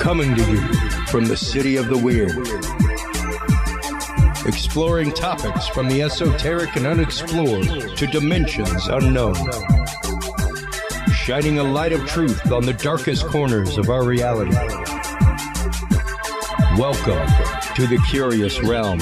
Coming to you from the City of the Weird. Exploring topics from the esoteric and unexplored to dimensions unknown. Shining a light of truth on the darkest corners of our reality. Welcome to the Curious Realm.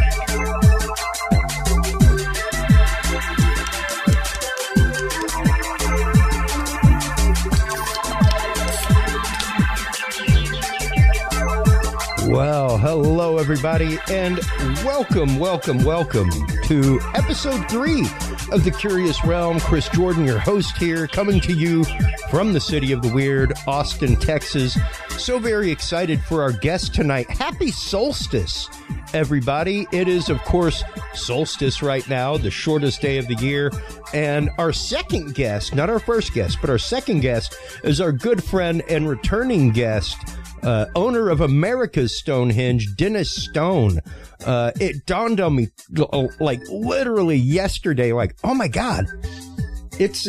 Well, hello everybody, and welcome to episode 3 of the Curious Realm. Chris Jordan, your host here, coming to you from the City of the Weird, Austin, Texas. So very excited for our guest tonight. Happy solstice, everybody. It is, of course, solstice right now, the shortest day of the year. And our second guest, not our first guest, but our second guest is our good friend and returning guest, owner of America's Stonehenge, Dennis Stone. It dawned on me like literally yesterday, like, oh my God, it's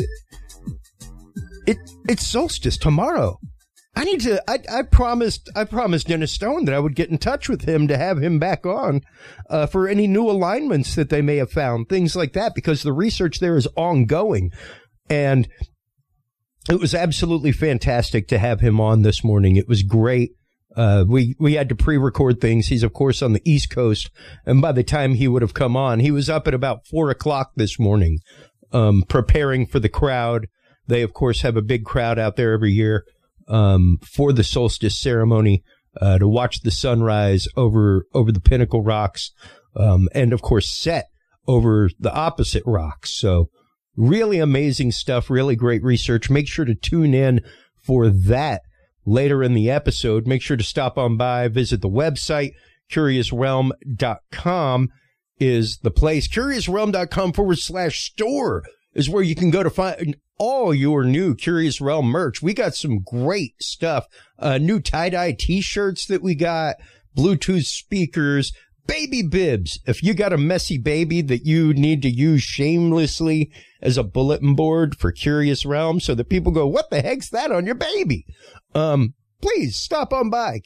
solstice tomorrow. I promised Dennis Stone that I would get in touch with him to have him back on, for any new alignments that they may have found, things like that, because the research there is ongoing. And it was absolutely fantastic to have him on this morning. It was great. We had to pre-record things. He's, of course, on the East Coast. And by the time he would have come on, he was up at about 4 o'clock this morning, preparing for the crowd. They, of course, have a big crowd out there every year, for the solstice ceremony, to watch the sunrise over the Pinnacle Rocks, and, of course, set over the opposite rocks. So, really amazing stuff, really great research. Make sure to tune in for that later in the episode. Make sure to stop on by, visit the website. CuriousRealm.com is the place. CuriousRealm.com/store is where you can go to find all your new Curious Realm merch. We got some great stuff. New tie-dye t-shirts that we got, Bluetooth speakers, baby bibs. If you got a messy baby that you need to use shamelessly as a bulletin board for Curious Realm so that people go, what the heck's that on your baby? Please stop on by.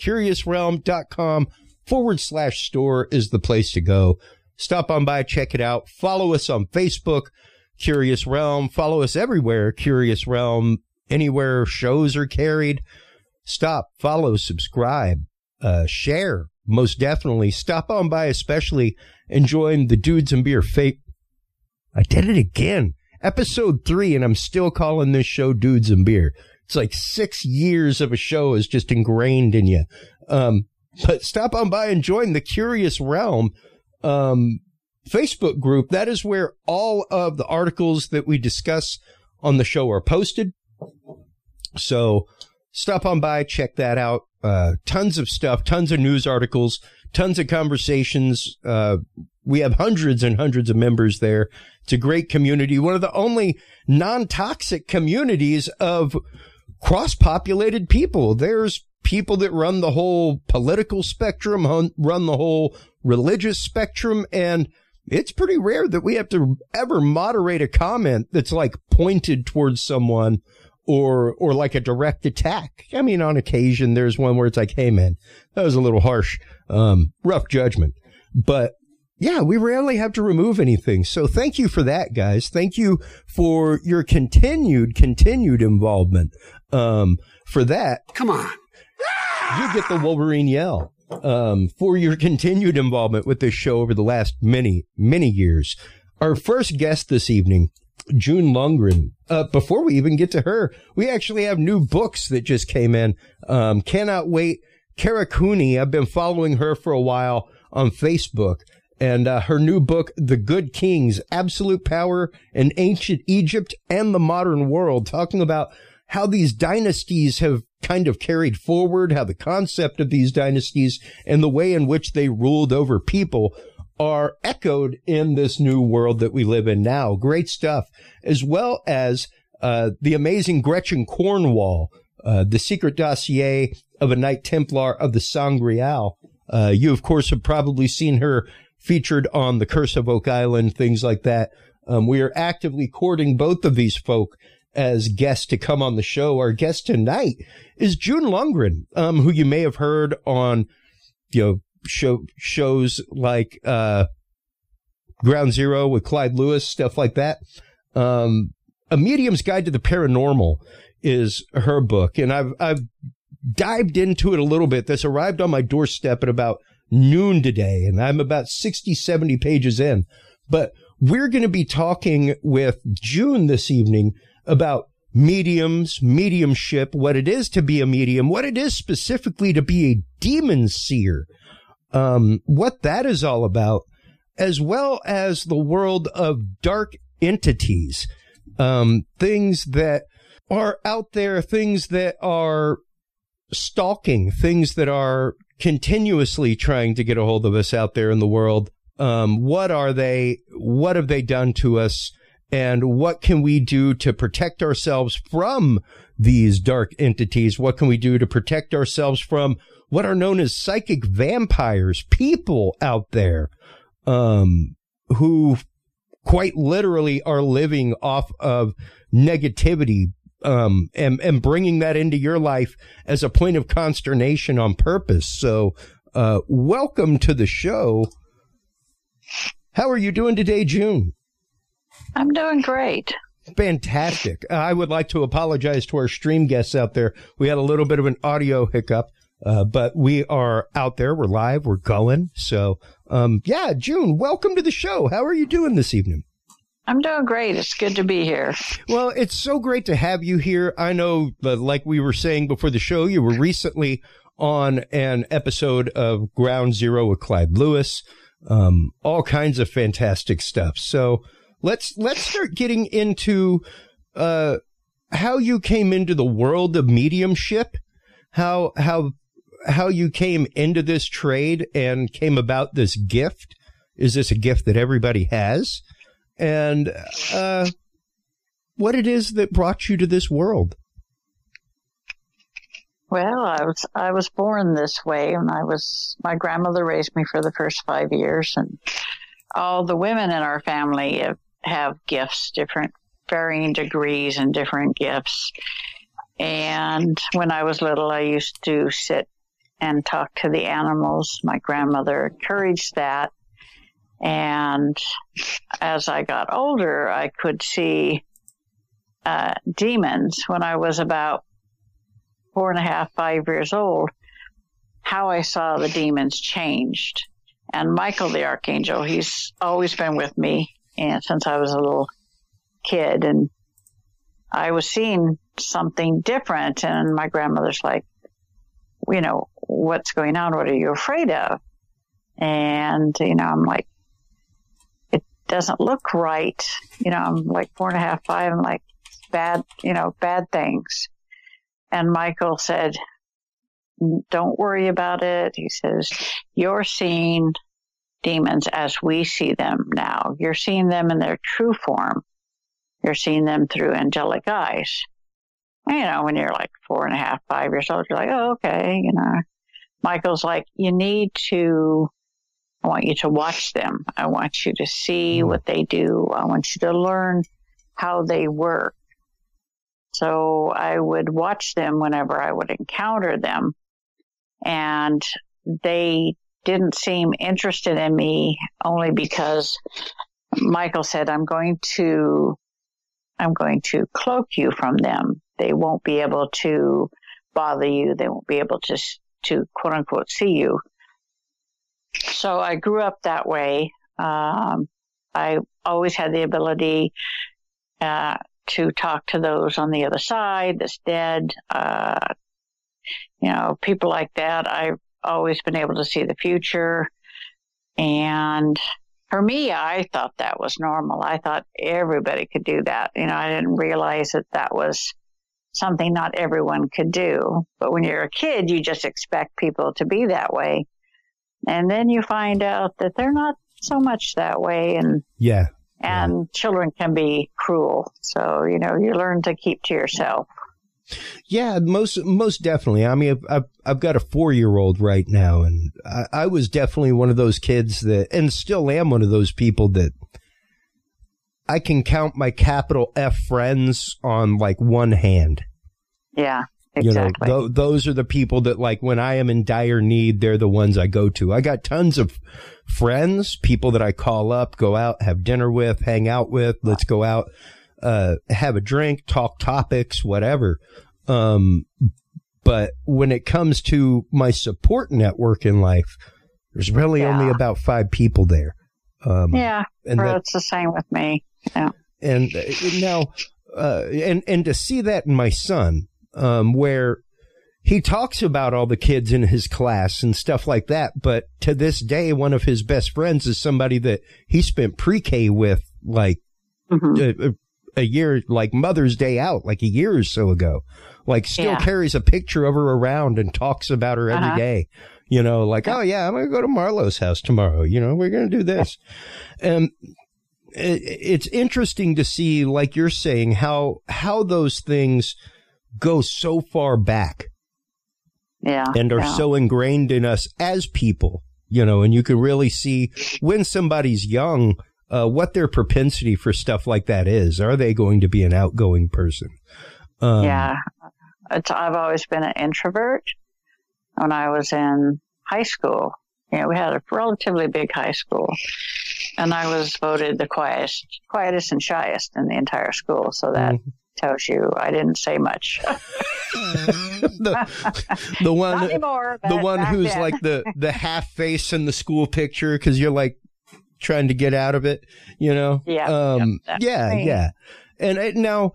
CuriousRealm.com/store is the place to go. Stop on by, check it out. Follow us on Facebook, Curious Realm. Follow us everywhere, Curious Realm. Anywhere shows are carried. Stop, follow, subscribe, share. Most definitely. Stop on by, especially, and join the Dudes and Beer I did it again. Episode 3, and I'm still calling this show Dudes and Beer. It's like 6 years of a show is just ingrained in you. But stop on by and join the Curious Realm Facebook group. That is where all of the articles that we discuss on the show are posted. So stop on by, check that out. Tons of stuff, tons of news articles, tons of conversations. We have hundreds and hundreds of members there. It's a great community. One of the only non-toxic communities of cross-populated people. There's people that run the whole political spectrum, run the whole religious spectrum, and it's pretty rare that we have to ever moderate a comment that's like pointed towards someone or like a direct attack. I mean, on occasion, there's one where it's like, hey, man, that was a little harsh, rough judgment. But yeah, we rarely have to remove anything. So thank you for that, guys. Thank you for your continued involvement. For that, come on, you get the Wolverine yell, for your continued involvement with this show over the last many years. Our first guest this evening, June Lundgren. Before we even get to her, we actually have new books that just came in. Cannot wait. Kara Cooney, I've been following her for a while on Facebook, and her new book, The Good Kings, Absolute Power in Ancient Egypt and the Modern World, talking about how these dynasties have kind of carried forward, how the concept of these dynasties and the way in which they ruled over people are echoed in this new world that we live in now. Great stuff. As well as the amazing Gretchen Cornwall, The Secret Dossier of a Knight Templar of the Sangreal. You, of course, have probably seen her featured on The Curse of Oak Island, things like that. We are actively courting both of these folk as guests to come on the show. Our guest tonight is June Lundgren, who you may have heard on, shows like Ground Zero with Clyde Lewis, stuff like that. A Medium's Guide to the Paranormal is her book, and I've dived into it a little bit. This arrived on my doorstep at about noon today, and I'm about 60, 70 pages in. But we're going to be talking with June this evening about mediums, mediumship, what it is to be a medium, what it is specifically to be a demon seer, what that is all about, as well as the world of dark entities, things that are out there, things that are stalking, things that are continuously trying to get a hold of us out there in the world. What are they? What have they done to us? And what can we do to protect ourselves from these dark entities? What can we do to protect ourselves from what are known as psychic vampires, people out there who quite literally are living off of negativity, and bringing that into your life as a point of consternation on purpose. So, welcome to the show. How are you doing today, June? I'm doing great. Fantastic. I would like to apologize to our stream guests out there. We had a little bit of an audio hiccup, but we are out there. We're live. We're going. So, June, welcome to the show. How are you doing this evening? I'm doing great. It's good to be here. Well, it's so great to have you here. I know, like we were saying before the show, you were recently on an episode of Ground Zero with Clyde Lewis. All kinds of fantastic stuff. So let's start getting into how you came into the world of mediumship, how you came into this trade and came about this gift. Is this a gift that everybody has? And what it is that brought you to this world. Well, I was born this way, and my grandmother raised me for the first 5 years, and all the women in our family have gifts, different varying degrees and different gifts. And when I was little, I used to sit and talk to the animals. My grandmother encouraged that. And as I got older, I could see demons. When I was about 4.5, 5 years old, how I saw the demons changed. And Michael the Archangel, he's always been with me and since I was a little kid. And I was seeing something different. And my grandmother's like, what's going on? What are you afraid of? And, I'm like, doesn't look right. I'm like 4.5, 5. I'm like, bad things. And Michael said, don't worry about it. He says, you're seeing demons as we see them now. You're seeing them in their true form. You're seeing them through angelic eyes. When you're like 4.5, 5 years old, you're like, oh, okay. Michael's like, I want you to watch them. I want you to see what they do. I want you to learn how they work. So I would watch them whenever I would encounter them. And they didn't seem interested in me only because Michael said, I'm going to cloak you from them. They won't be able to bother you. They won't be able to quote unquote see you. So I grew up that way. I always had the ability to talk to those on the other side, that's dead. People like that. I've always been able to see the future. And for me, I thought that was normal. I thought everybody could do that. I didn't realize that was something not everyone could do. But when you're a kid, you just expect people to be that way. And then you find out that they're not so much that way. And children can be cruel. So, you learn to keep to yourself. Yeah, most definitely. I mean, I've got a 4-year-old right now, and I was definitely one of those kids that, and still am one of those people that I can count my capital F friends on like one hand. Yeah, exactly. You know, those are the people that, like, when I am in dire need, they're the ones I go to. I got tons of friends, people that I call up, go out, have dinner with, hang out with. Let's go out, have a drink, talk topics, whatever. But when it comes to my support network in life, there's really only about 5 people there. And it's the same with me. Yeah. And now, and to see that in my son, where he talks about all the kids in his class and stuff like that, but to this day, one of his best friends is somebody that he spent pre-K with, like, a year, like Mother's Day out, like a year or so ago, like still carries a picture of her around and talks about her every day, you know, like, oh yeah, I'm going to go to Marlo's house tomorrow. You know, we're going to do this. And it's interesting to see, like you're saying, how those things go so far back. And are so ingrained in us as people, you know, and you can really see when somebody's young, what their propensity for stuff like that is. Are they going to be an outgoing person? I've always been an introvert. When I was in high school, you know, we had a relatively big high school, and I was voted the quietest and shyest in the entire school. So that tells you I didn't say much. the one, not anymore, the one who's then. like the half face in the school picture because you're like trying to get out of it, you know? Yeah. And now,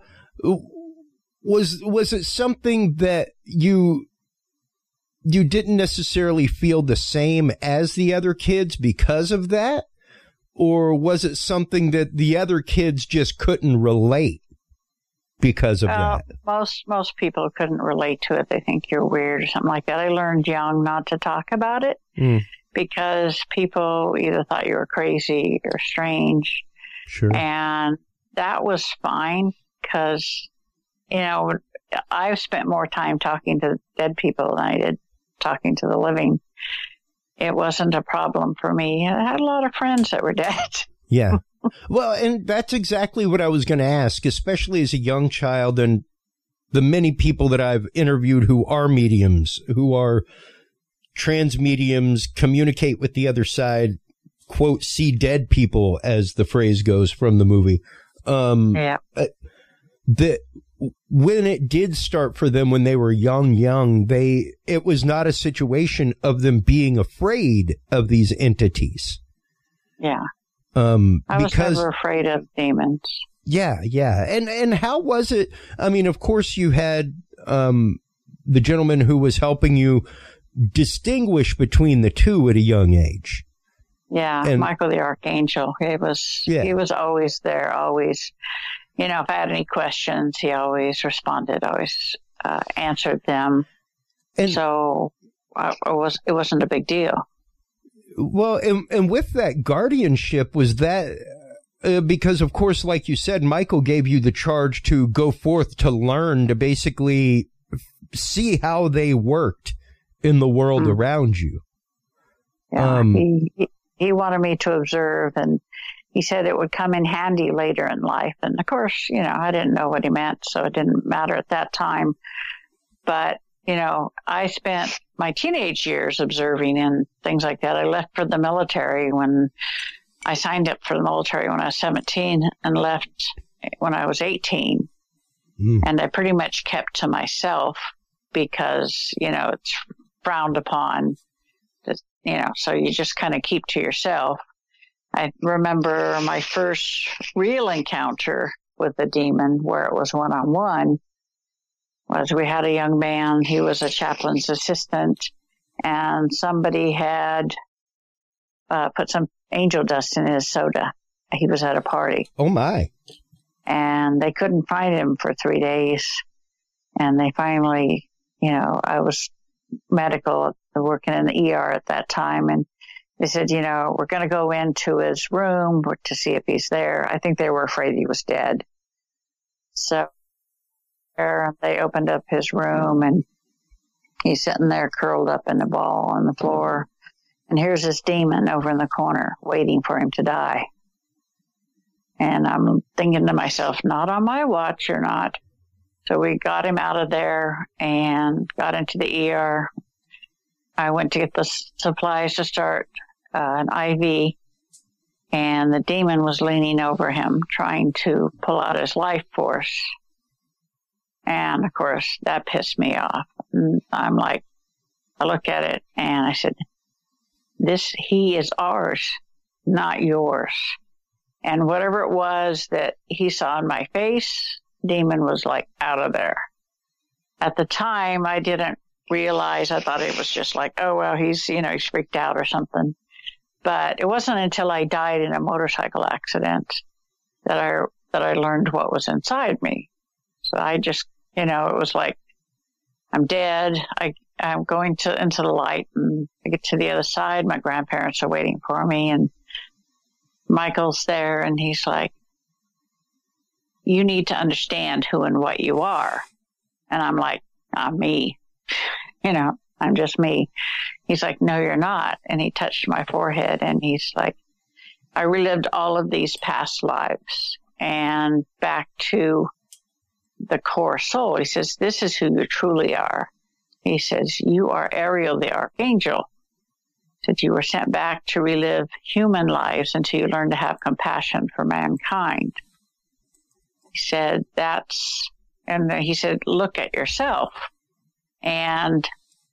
was it something that you didn't necessarily feel the same as the other kids because of that? Or was it something that the other kids just couldn't relate because of that? Most people couldn't relate to it. They think you're weird or something like that. I learned young not to talk about it because people either thought you were crazy or strange. Sure. And that was fine because, you know, I've spent more time talking to dead people than I did talking to the living. It wasn't a problem for me. I had a lot of friends that were dead. Yeah. Well, and that's exactly what I was going to ask, especially as a young child and the many people that I've interviewed who are mediums, who are trans mediums, communicate with the other side, quote, see dead people, as the phrase goes from the movie. That when it did start for them when they were young, it was not a situation of them being afraid of these entities. Yeah. I was never afraid of demons. Yeah. And how was it? I mean, of course you had the gentleman who was helping you distinguish between the two at a young age. Yeah, and Michael the Archangel. He was always there, always. You know, if I had any questions, he always responded, always answered them. And so it wasn't a big deal. Well, and with that guardianship, was that because, of course, like you said, Michael gave you the charge to go forth to learn, to basically see how they worked in the world around you. Yeah, he wanted me to observe, and he said it would come in handy later in life. And of course, you know, I didn't know what he meant, so it didn't matter at that time. But, you know, I spent my teenage years observing and things like that. I left for the military when I signed up for the military when I was 17 and left when I was 18. And I pretty much kept to myself because, you know, it's frowned upon, you know, so you just kind of keep to yourself. I remember my first real encounter with a demon where it was one-on-one was we had a young man. He was a chaplain's assistant, and somebody had put some angel dust in his soda. He was at a party. Oh, my. And they couldn't find him for 3 days. And they finally, you know, I was medical, working in the ER at that time, and they said, you know, we're going to go into his room to see if he's there. I think they were afraid he was dead. So they opened up his room, and he's sitting there curled up in a ball on the floor. And here's this demon over in the corner waiting for him to die. And I'm thinking to myself, not on my watch or not. So we got him out of there and got into the ER. I went to get the supplies to start an IV, and the demon was leaning over him, trying to pull out his life force. And, of course, that pissed me off. And I'm like, I look at it, and I said, he is ours, not yours. And whatever it was that he saw in my face, demon was like out of there. At the time, I didn't realize. I thought it was just like, oh, well, he's freaked out or something. But it wasn't until I died in a motorcycle accident that I learned what was inside me. So I just, it was like, I'm dead. I'm going into the light, and I get to the other side. My grandparents are waiting for me, and Michael's there, and he's like, you need to understand who and what you are. And I'm like, I'm me. I'm just me. He's like, no, you're not. And he touched my forehead, and he's like, I relived all of these past lives and back to the core soul. He says, this is who you truly are. He says, you are Ariel, the Archangel. That you were sent back to relive human lives until you learn to have compassion for mankind. He said, he said, look at yourself. And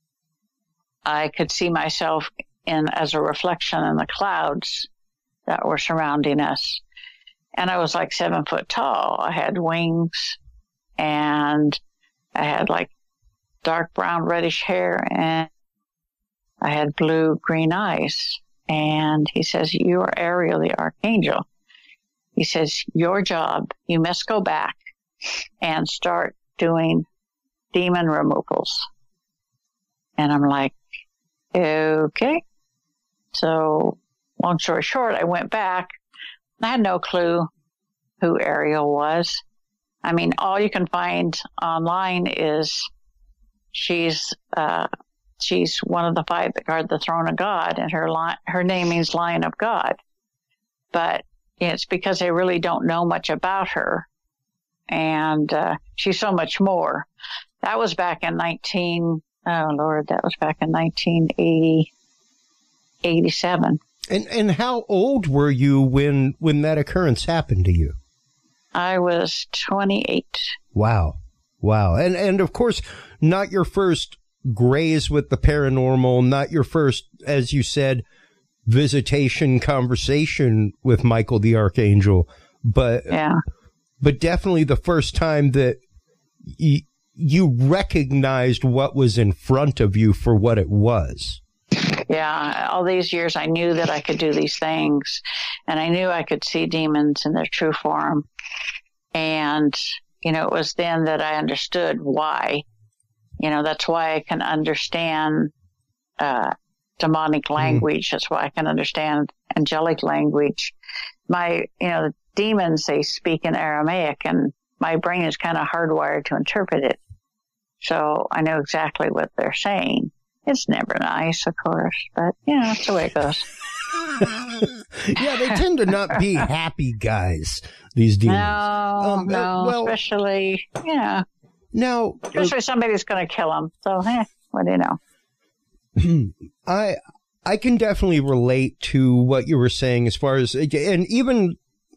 I could see myself as a reflection in the clouds that were surrounding us. And I was like 7 foot tall. I had wings, and I had like dark brown reddish hair, and I had blue-green eyes. And he says, you are Ariel, the Archangel. He says, your job, you must go back and start doing demon removals. And I'm like, okay. So long story short, I went back. I had no clue who Ariel was. I mean, all you can find online is she's one of the 5 that guard the throne of God, and her name means Lion of God. But it's because I really don't know much about her. And she's so much more. That was back in 1987. And how old were you when that occurrence happened to you? I was 28. Wow. And of course, not your first graze with the paranormal, not your first, as you said, visitation conversation with Michael the Archangel, but definitely the first time that you recognized what was in front of you for what it was. Yeah, all these years I knew that I could do these things, and I knew I could see demons in their true form. And, it was then that I understood why. That's why I can understand demonic language. That's why I can understand angelic language. The demons, they speak in Aramaic, and my brain is kind of hardwired to interpret it. So I know exactly what they're saying. It's never nice, of course, but, that's the way it goes. Yeah, they tend to not be happy guys, these demons. No, especially, Now, especially somebody's going to kill them. So, what do you know? I can definitely relate to what you were saying as far as, and even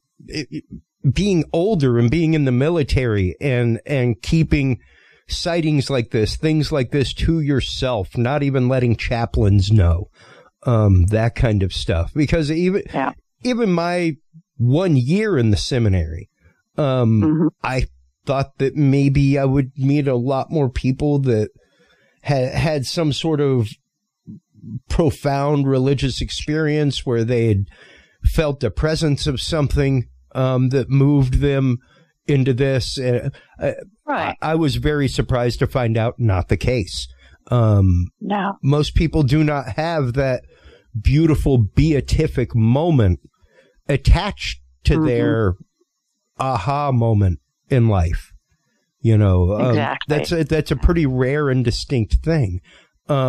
being older and being in the military and keeping sightings like this, things like this to yourself, not even letting chaplains know, that kind of stuff. Because even my 1 year in the seminary, I thought that maybe I would meet a lot more people that had some sort of profound religious experience where they had felt the presence of something that moved them into this. Right. I was very surprised to find out not the case. No. Most people do not have that beautiful beatific moment attached to their aha moment in life. Exactly. That's a pretty rare and distinct thing.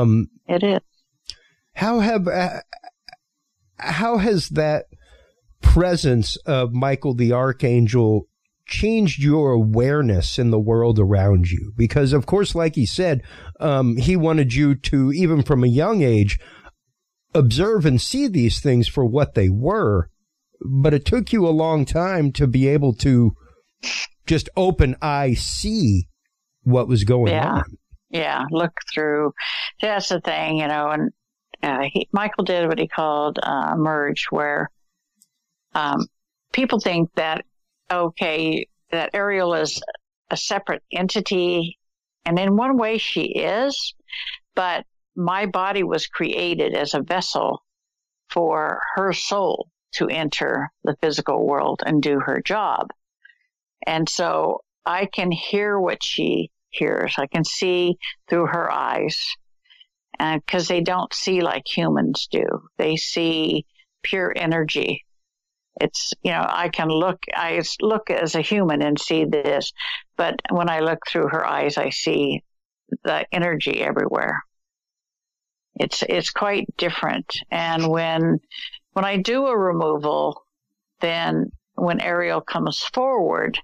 It is. How has that presence of Michael the Archangel changed your awareness in the world around you? Because, of course, like he said, he wanted you to, even from a young age, observe and see these things for what they were. But it took you a long time to be able to just open eye see what was going on. Yeah, look through. That's the thing, and Michael did what he called merge, where people think that, okay, that Ariel is a separate entity, and in one way she is, but my body was created as a vessel for her soul to enter the physical world and do her job. And so I can hear what she hears. I can see through her eyes, and because they don't see like humans do. They see pure energy. It's, I can look as a human and see this, but when I look through her eyes, I see the energy everywhere. It's quite different. And when I do a removal, then when Ariel comes forward,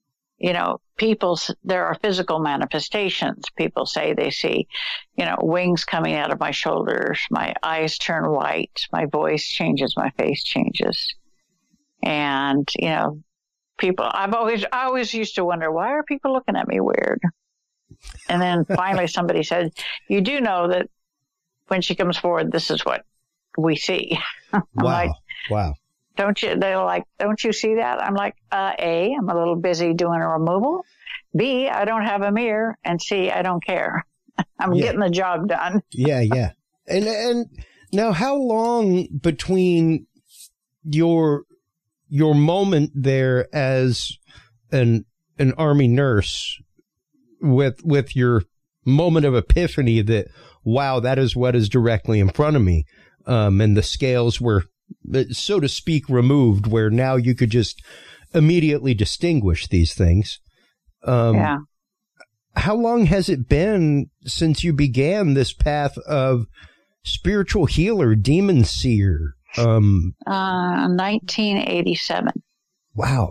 there are physical manifestations. People say they see, wings coming out of my shoulders, my eyes turn white, my voice changes, my face changes. And, people, I always used to wonder, why are people looking at me weird? And then finally somebody said, you do know that when she comes forward, this is what we see. Wow. They're like, don't you see that? I'm like, A, I'm a little busy doing a removal. B, I don't have a mirror. And C, I don't care. I'm getting the job done. Yeah. And now how long between your moment there as an Army nurse with your moment of epiphany that, wow, that is what is directly in front of me. And the scales were, so to speak, removed, where now you could just immediately distinguish these things. How long has it been since you began this path of spiritual healer, demon seer? 1987. Wow.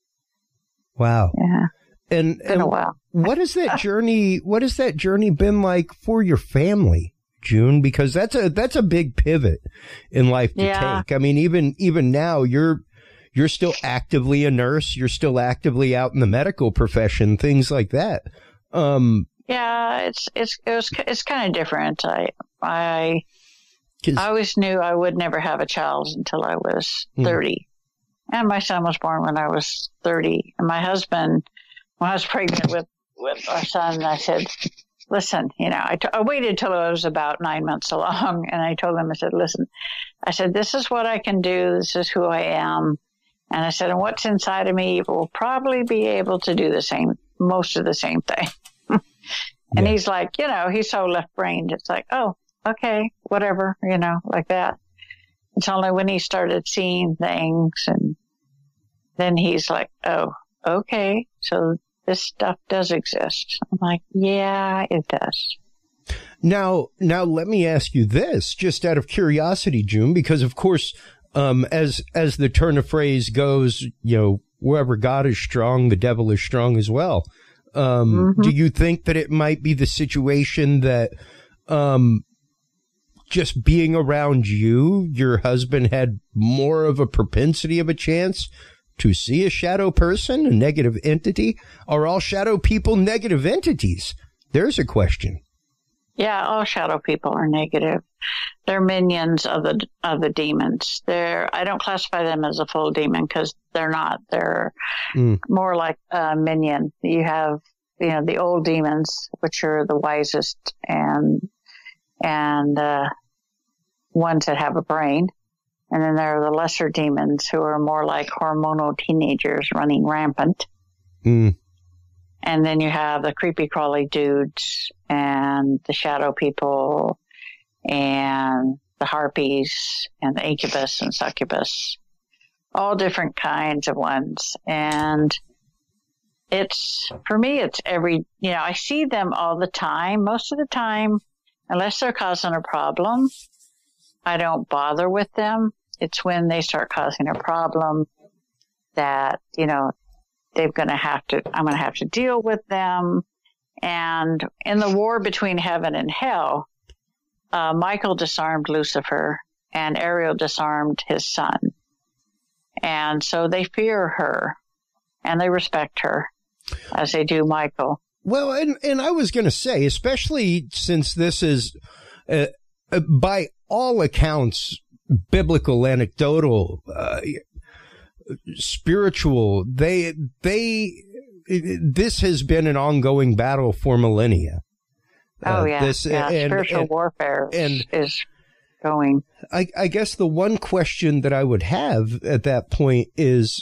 Yeah. And been a while. What has that journey been like for your family, June? Because that's a big pivot in life to take. I mean, even now you're still actively a nurse, you're still actively out in the medical profession, things like that. It's kind of different. I always knew I would never have a child until I was 30. And my son was born when I was 30. And my husband, when I was pregnant with our son, I said, listen, I waited till I was about 9 months along. And I told him, I said, listen, this is what I can do. This is who I am. And I said, and what's inside of me will probably be able to do most of the same thing. And he's like, he's so left-brained. It's like, oh, okay, whatever, like that. It's only when he started seeing things, and then he's like, oh, okay, so this stuff does exist. I'm like, yeah, it does. Now let me ask you this, just out of curiosity, June, because of course, as the turn of phrase goes, wherever God is strong, the devil is strong as well. Do you think that it might be the situation that, just being around you, your husband had more of a propensity of a chance to see a shadow person, a negative entity? Are all shadow people negative entities? There's a question. Yeah, all shadow people are negative. They're minions of the demons. I don't classify them as a full demon because they're not. They're more like a minion. You have, the old demons, which are the wisest and ones that have a brain. And then there are the lesser demons who are more like hormonal teenagers running rampant. And then you have the creepy crawly dudes and the shadow people and the harpies and the incubus and succubus, all different kinds of ones. And for me, it's I see them all the time. Most of the time, unless they're causing a problem, I don't bother with them. it's when they start causing a problem that, you know, I'm going to have to deal with them. And in the war between heaven and hell, Michael disarmed Lucifer and Ariel disarmed his son. And so they fear her and they respect her as they do Michael. Well, and I was going to say, especially since this is, by all accounts, biblical, anecdotal, spiritual, this has been an ongoing battle for millennia. Spiritual warfare is going. I guess the one question that I would have at that point is,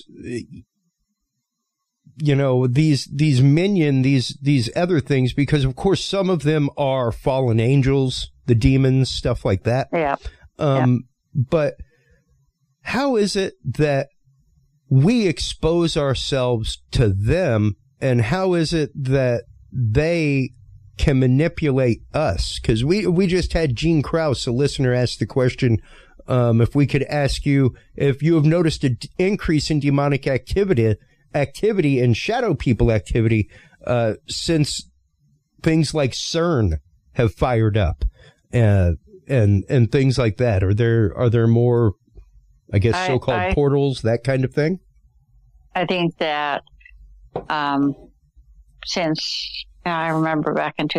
you know, these minion, these other things, because of course some of them are fallen angels, the demons, stuff like that. Yeah. But how is it that we expose ourselves to them, and how is it that they can manipulate us? Because we just had Gene Krause, a listener, ask the question, if we could ask you if you have noticed an increase in demonic activity and shadow people activity since things like CERN have fired up, and things like that. Are there more, I guess, so-called portals, that kind of thing? I think that since I remember back in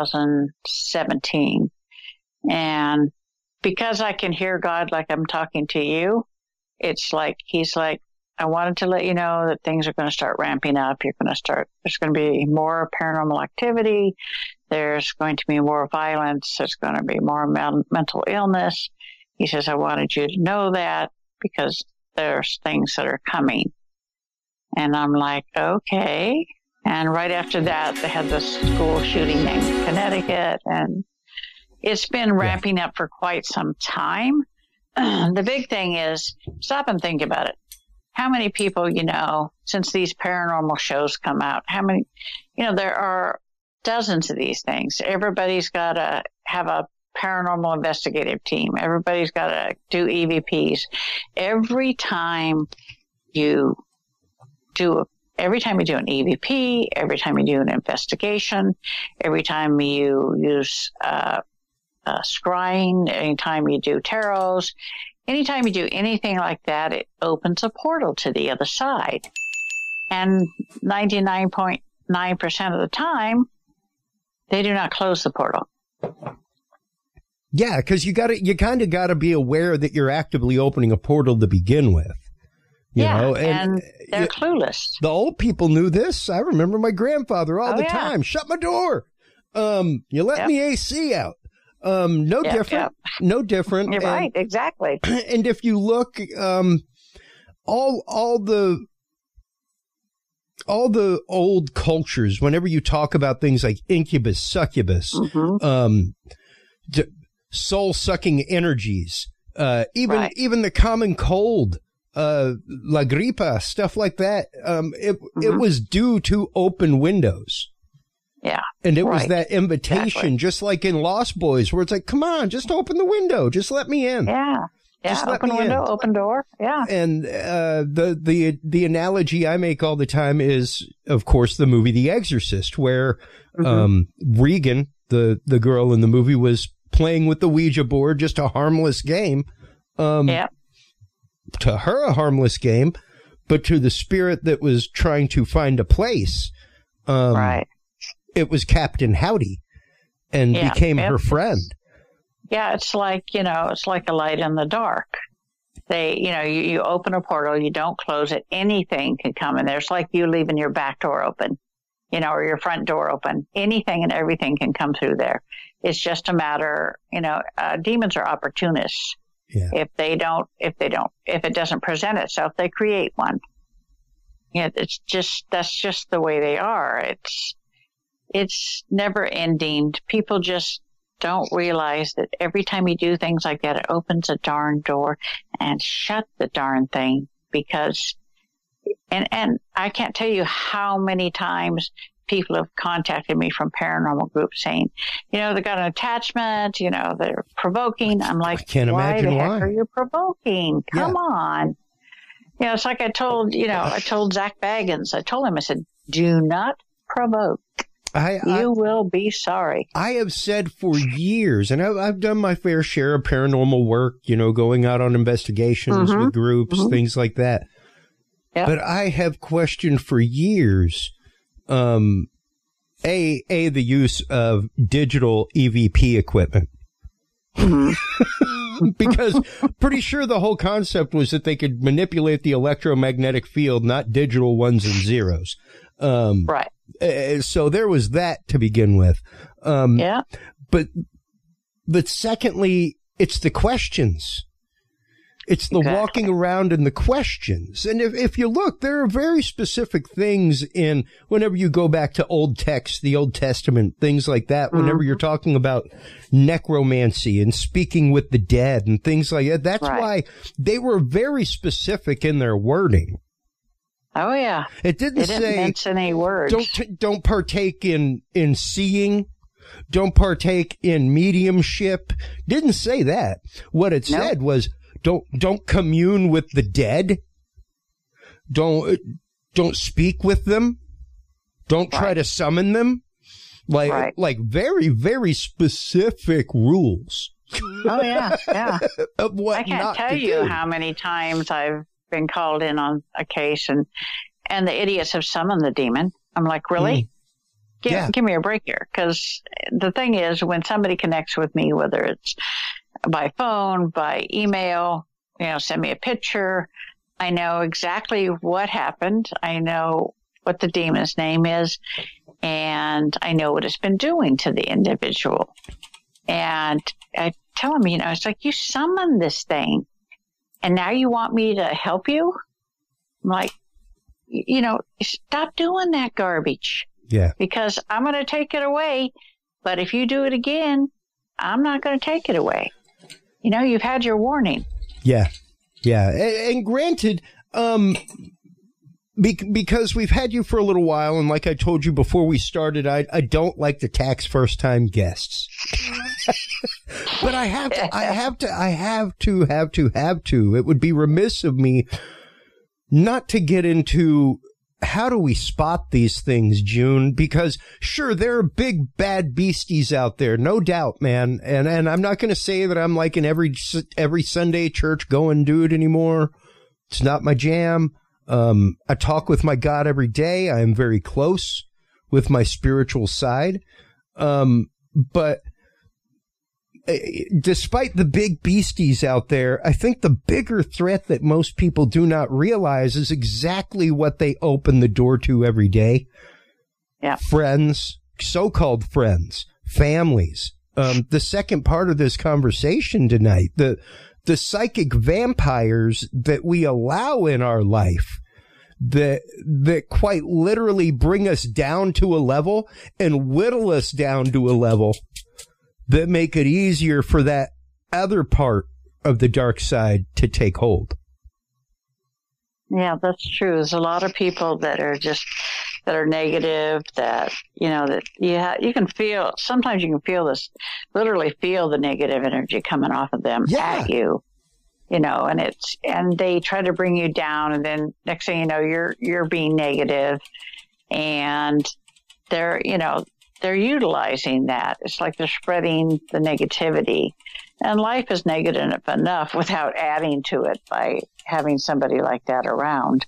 2017, and because I can hear God like I'm talking to you, it's like he's like, I wanted to let you know that things are going to start ramping up. There's going to be more paranormal activity. There's going to be more violence. There's going to be more mental illness. He says, I wanted you to know that because there's things that are coming. And I'm like, okay. And right after that, they had this school shooting in Connecticut, and it's been ramping up for quite some time. The big thing is, stop and think about it. How many people, you know, since these paranormal shows come out, how many, you know, there are dozens of these things. Everybody's got to have a paranormal investigative team. Everybody's got to do EVPs. Every time you do an EVP, every time you do an investigation, every time you use scrying, anytime you do tarots, anytime you do anything like that, it opens a portal to the other side. And 99.9% of the time, they do not close the portal. Yeah, because you kind of got to be aware that you're actively opening a portal to begin with. You know, and they're clueless. The old people knew this. I remember my grandfather all the time. Shut my door. You let me AC out. No different. No different. You're right. Exactly. And if you look, all the old cultures, whenever you talk about things like incubus, succubus, soul sucking energies, even the common cold, La Gripa, stuff like that. It was due to open windows. Yeah. And it was that invitation, just like in Lost Boys, where it's like, come on, just open the window. Just let me in. Yeah. Yeah. Open window, open door. Yeah. And, the analogy I make all the time is, of course, the movie The Exorcist, where, Regan, the girl in the movie, was playing with the Ouija board, just a harmless game. To her, a harmless game, but to the spirit that was trying to find a place, it was Captain Howdy, and became her friend. Yeah, it's like, it's like a light in the dark. You open a portal, you don't close it, anything can come in there. It's like you leaving your back door open, or your front door open. Anything and everything can come through there. It's just a matter, demons are opportunists. Yeah. If it doesn't present itself, they create one. That's just the way they are. It's never ending. People just don't realize that every time you do things like that, it opens a darn door and shut the darn thing, because, and I can't tell you how many times people have contacted me from paranormal groups saying, they got an attachment, they're provoking. I'm like, I can't imagine why the why. heck are you provoking? Come on. It's like I told Zach Baggins, I told him, I said, do not provoke. You will be sorry. I have said for years, and I've done my fair share of paranormal work, going out on investigations with groups, things like that. Yep. But I have questioned for years, the use of digital EVP equipment. Because pretty sure the whole concept was that they could manipulate the electromagnetic field, not digital ones and zeros. Right. So there was that to begin with. But secondly, it's the questions. It's the walking around and the questions. And if you look, there are very specific things in whenever you go back to old texts, the Old Testament, things like that, whenever you're talking about necromancy and speaking with the dead and things like that. That's why they were very specific in their wording. Oh, yeah. It didn't say mince any words. Don't partake in seeing. Don't partake in mediumship. Didn't say that. What it said was don't commune with the dead. Don't speak with them. Don't try to summon them. Like very, very specific rules. Oh, yeah, yeah. Of what I can't tell you how many times I've been called in on a case and the idiots have summoned the demon. I'm like, really? Give me a break here. Because the thing is, when somebody connects with me, whether it's by phone, by email, send me a picture, I know exactly what happened. I know what the demon's name is, and I know what it's been doing to the individual. And I tell them, it's like, you summoned this thing, and now you want me to help you? I'm like, stop doing that garbage. Yeah. Because I'm going to take it away, but if you do it again, I'm not going to take it away. You've had your warning. Yeah. Yeah. And granted, because we've had you for a little while, and like I told you before we started, I don't like to tax first-time guests. But I have to. It would be remiss of me not to get into how do we spot these things, June? Because sure, there are big bad beasties out there, no doubt, man. And I'm not going to say that I'm like an every Sunday church going dude anymore. It's not my jam. I talk with my God every day. I am very close with my spiritual side. But despite the big beasties out there, I think the bigger threat that most people do not realize is exactly what they open the door to every day. Yeah. Friends, so-called friends, families. The second part of this conversation tonight, the psychic vampires that we allow in our life that quite literally bring us down to a level and whittle us down to a level that make it easier for that other part of the dark side to take hold. Yeah, that's true. There's a lot of people that are negative, that, that you can feel, sometimes you can feel this, literally feel the negative energy coming off of them at you, and they try to bring you down, and then next thing you know, you're being negative, and they're utilizing that. It's like they're spreading the negativity, and life is negative enough without adding to it by having somebody like that around.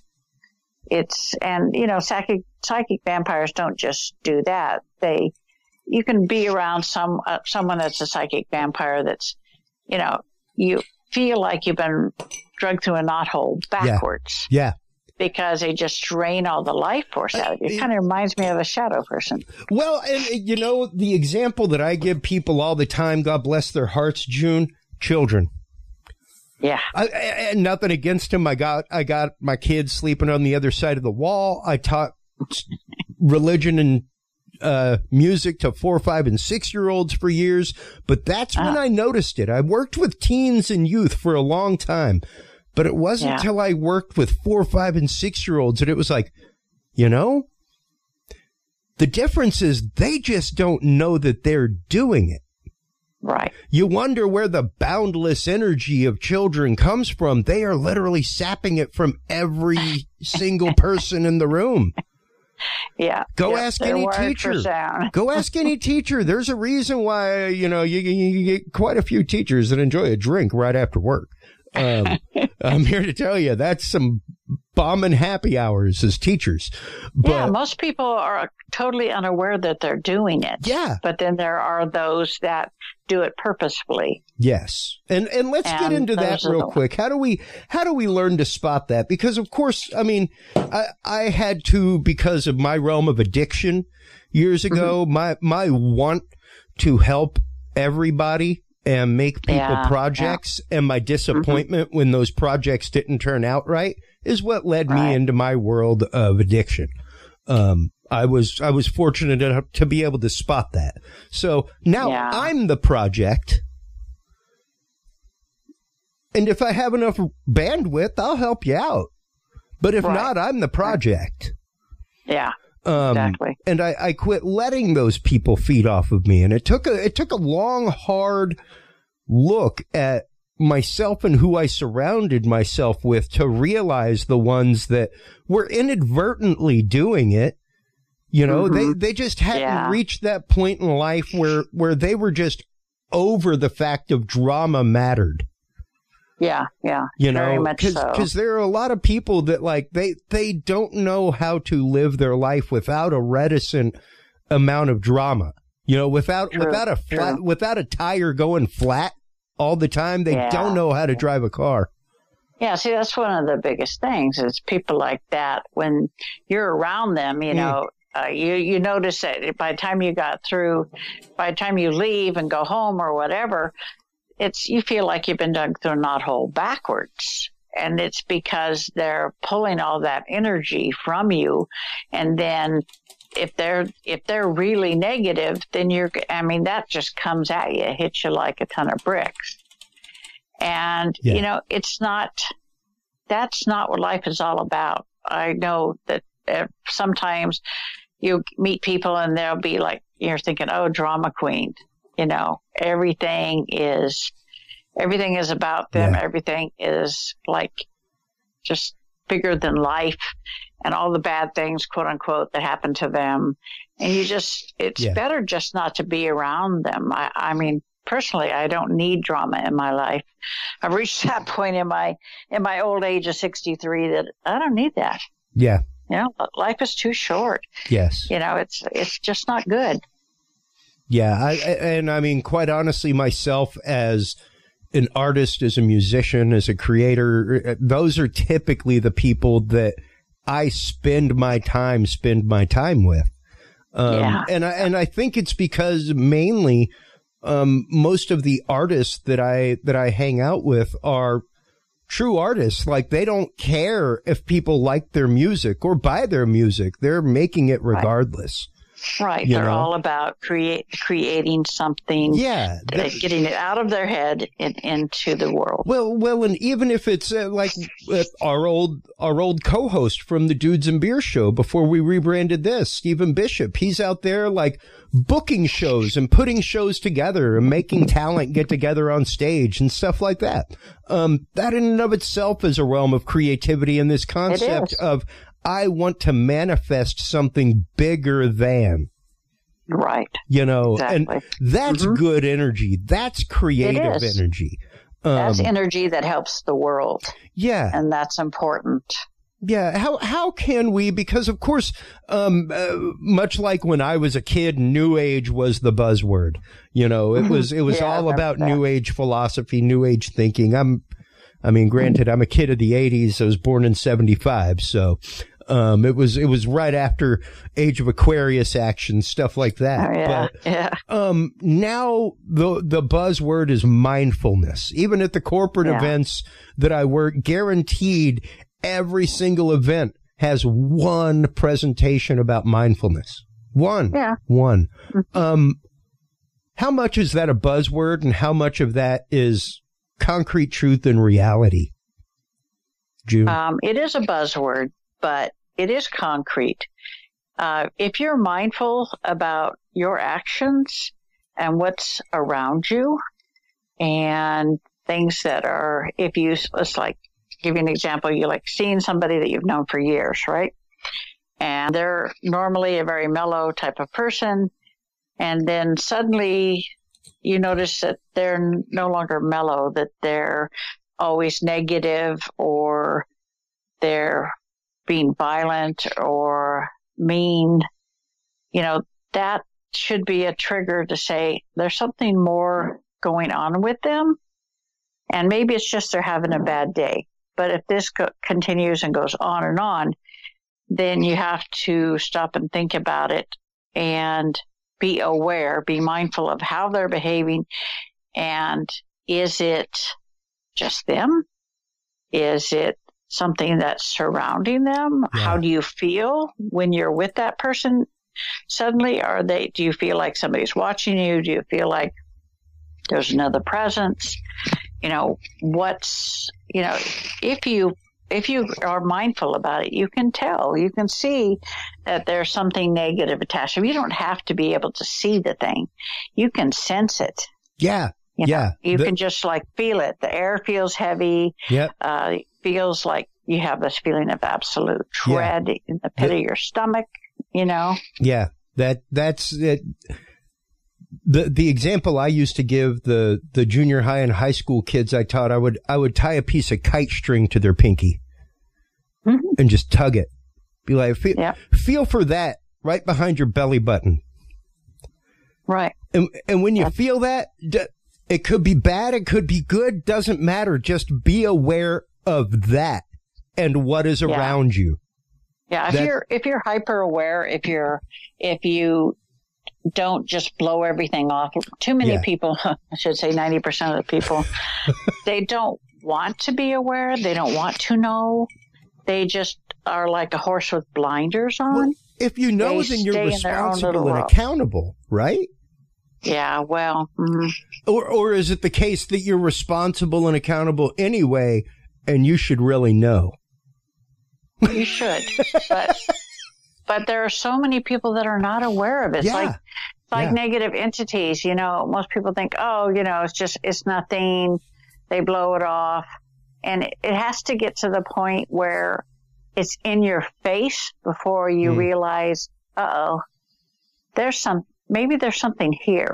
Psychic vampires don't just do that. You can be around someone that's a psychic vampire that's, you feel like you've been drugged through a knothole backwards. Yeah. Because they just drain all the life force out of you. It kind of reminds me of a shadow person. Well, and the example that I give people all the time, God bless their hearts, June, children. Yeah. And nothing against them. I got my kids sleeping on the other side of the wall. I taught religion and music to 4, 5, and 6-year-olds for years. But that's when I noticed it. I worked with teens and youth for a long time. But it wasn't until I worked with 4, 5, and 6-year-olds that it was like, The difference is they just don't know that they're doing it. Right. You wonder where the boundless energy of children comes from. They are literally sapping it from every single person in the room. Yeah. Go ask any teacher. Go ask any teacher. There's a reason why, you get quite a few teachers that enjoy a drink right after work. I'm here to tell you that's some bombing happy hours as teachers. But, yeah, most people are totally unaware that they're doing it. Yeah. But then there are those that do it purposefully. Yes. And let's get into that real quick. How do we learn to spot that? Because of course, I mean, I had to, because of my realm of addiction years ago, my want to help everybody and make people projects, and my disappointment when those projects didn't turn out right is what led me into my world of addiction. I was fortunate enough to be able to spot that. So now I'm the project. And if I have enough bandwidth, I'll help you out. But if not, I'm the project. Yeah. Exactly. And I quit letting those people feed off of me. And it took a long, hard look at myself and who I surrounded myself with to realize the ones that were inadvertently doing it. You know, they just hadn't reached that point in life where they were just over the fact of drama mattered. Yeah, yeah. You know, very much so. Because there are a lot of people that like they don't know how to live their life without a reticent amount of drama. You know, without a tire going flat all the time, they don't know how to drive a car. Yeah, see, that's one of the biggest things is people like that. When you're around them, you know, you notice that by the time you leave and go home or whatever, you feel like you've been dug through a knothole backwards. And it's because they're pulling all that energy from you. And then if they're really negative, then that just comes at you, hits you like a ton of bricks. And, you know, that's not what life is all about. I know that sometimes you meet people and they'll be like, you're thinking, oh, drama queen. You know, everything is about them. Yeah. Everything is like just bigger than life and all the bad things, quote unquote, that happen to them. And it's better just not to be around them. I mean, personally, I don't need drama in my life. I've reached that point in my old age of 63 that I don't need that. Yeah. You know, life is too short. Yes. You know, it's just not good. Yeah, I mean, quite honestly, myself as an artist, as a musician, as a creator, those are typically the people that I spend my time with. And I think it's because mainly most of the artists that I hang out with are true artists. Like, they don't care if people like their music or buy their music. They're making it regardless. Right. They're all about creating something. Yeah. Getting it out of their head and into the world. Well, and even if it's like our old co-host from the Dudes and Beer show before we rebranded this, Stephen Bishop, he's out there like booking shows and putting shows together and making talent get together on stage and stuff like that. That in and of itself is a realm of creativity, and this concept of I want to manifest something bigger than. Right. You know, exactly. And that's good energy. That's creative energy. That's energy that helps the world. Yeah. And that's important. Yeah. How can we, because of course, much like when I was a kid, New Age was the buzzword. You know, it was all about New Age philosophy, New Age thinking. I mean, granted, I'm a kid of the 80s. I was born in 75. So, it was right after Age of Aquarius action, stuff like that. Oh, yeah. But, now the buzzword is mindfulness. Even at the corporate events that I work, guaranteed every single event has one presentation about mindfulness. One. Yeah. One. How much is that a buzzword, and how much of that is concrete truth and reality? June? It is a buzzword, but it is concrete. if you're mindful about your actions and what's around you and things that are, let's like give you an example, you like seeing somebody that you've known for years, right? And they're normally a very mellow type of person. And then suddenly you notice that they're no longer mellow, that they're always negative, or they're being violent or mean. That should be a trigger to say there's something more going on with them. And maybe it's just they're having a bad day. But if this continues and goes on, then you have to stop and think about it and be aware, be mindful of how they're behaving. And is it just them? Is it something that's surrounding them? Yeah. How do you feel when you're with that person suddenly? Do you feel like somebody's watching you? Do you feel like there's another presence? If you are mindful about it, you can tell, you can see that there's something negative attached. You don't have to be able to see the thing. You can sense it. Yeah. You can just like feel it. The air feels heavy. Yep. It feels like you have this feeling of absolute dread in the pit of your stomach, Yeah. That's it. The example I used to give the junior high and high school kids I taught, I would tie a piece of kite string to their pinky and just tug it. Be like, feel for that right behind your belly button. Right. And when you feel that, it could be bad, it could be good, doesn't matter. Just be aware of that and what is around you. Yeah. If you're hyper aware, if you don't just blow everything off. Too many people, I should say 90% of the people, they don't want to be aware. They don't want to know. They just are like a horse with blinders on. Well, if you know, then you're responsible and accountable, right? Yeah, well. Mm-hmm. Or is it the case that you're responsible and accountable anyway, and you should really know? You should, but there are so many people that are not aware of it. It's like negative entities. Most people think, it's nothing. They blow it off. And it has to get to the point where it's in your face before you realize, maybe there's something here.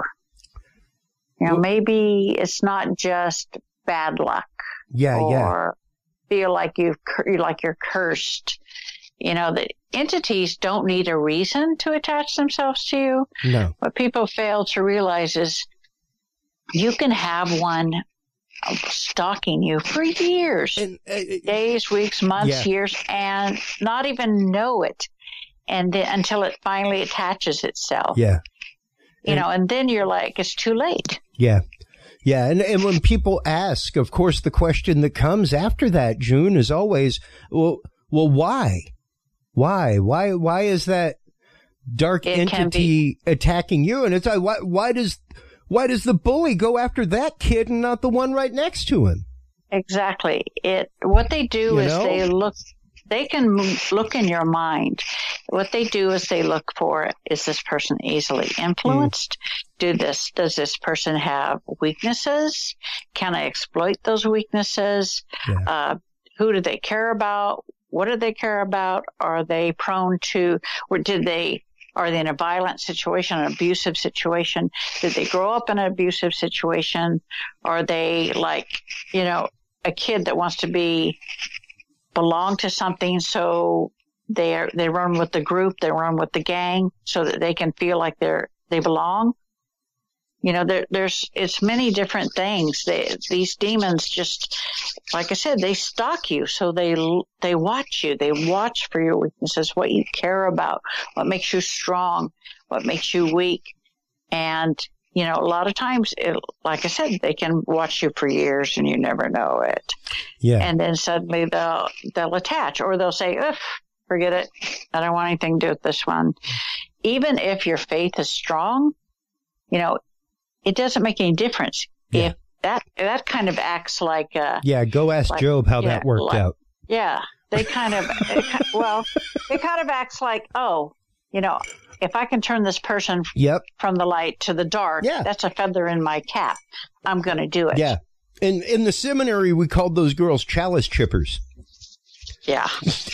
Maybe it's not just bad luck. Or feel like you're cursed. The entities don't need a reason to attach themselves to you. No. What people fail to realize is you can have one stalking you for years, days, weeks, months, years, and not even know it, and then, until it finally attaches itself. Yeah. And then you're like, it's too late. Yeah. Yeah. And when people ask, of course, the question that comes after that, June, is always, well, why? Why is that dark entity attacking you? And it's like, why does the bully go after that kid and not the one right next to him? Exactly. What they do is they can look in your mind. What they do is they look for, is this person easily influenced? Does this person have weaknesses? Can I exploit those weaknesses? Yeah. Who do they care about? What do they care about? Are they prone to, are they in a violent situation, an abusive situation? Did they grow up in an abusive situation? Are they like, a kid that wants to belong to something, so they run with the group, they run with the gang, so that they can feel like they belong? It's many different things. These demons just, like I said, they stalk you. So they watch you. They watch for your weaknesses, what you care about, what makes you strong, what makes you weak. And, a lot of times, like I said, they can watch you for years and you never know it. Yeah. And then suddenly they'll attach, or they'll say, forget it. I don't want anything to do with this one. Even if your faith is strong, it doesn't make any difference. Yeah. If that kind of acts like go ask Job how that worked out. Yeah, they kind of it kind of acts like, if I can turn this person from the light to the dark, that's a feather in my cap. I'm going to do it. Yeah. In the seminary, we called those girls chalice chippers. Yeah.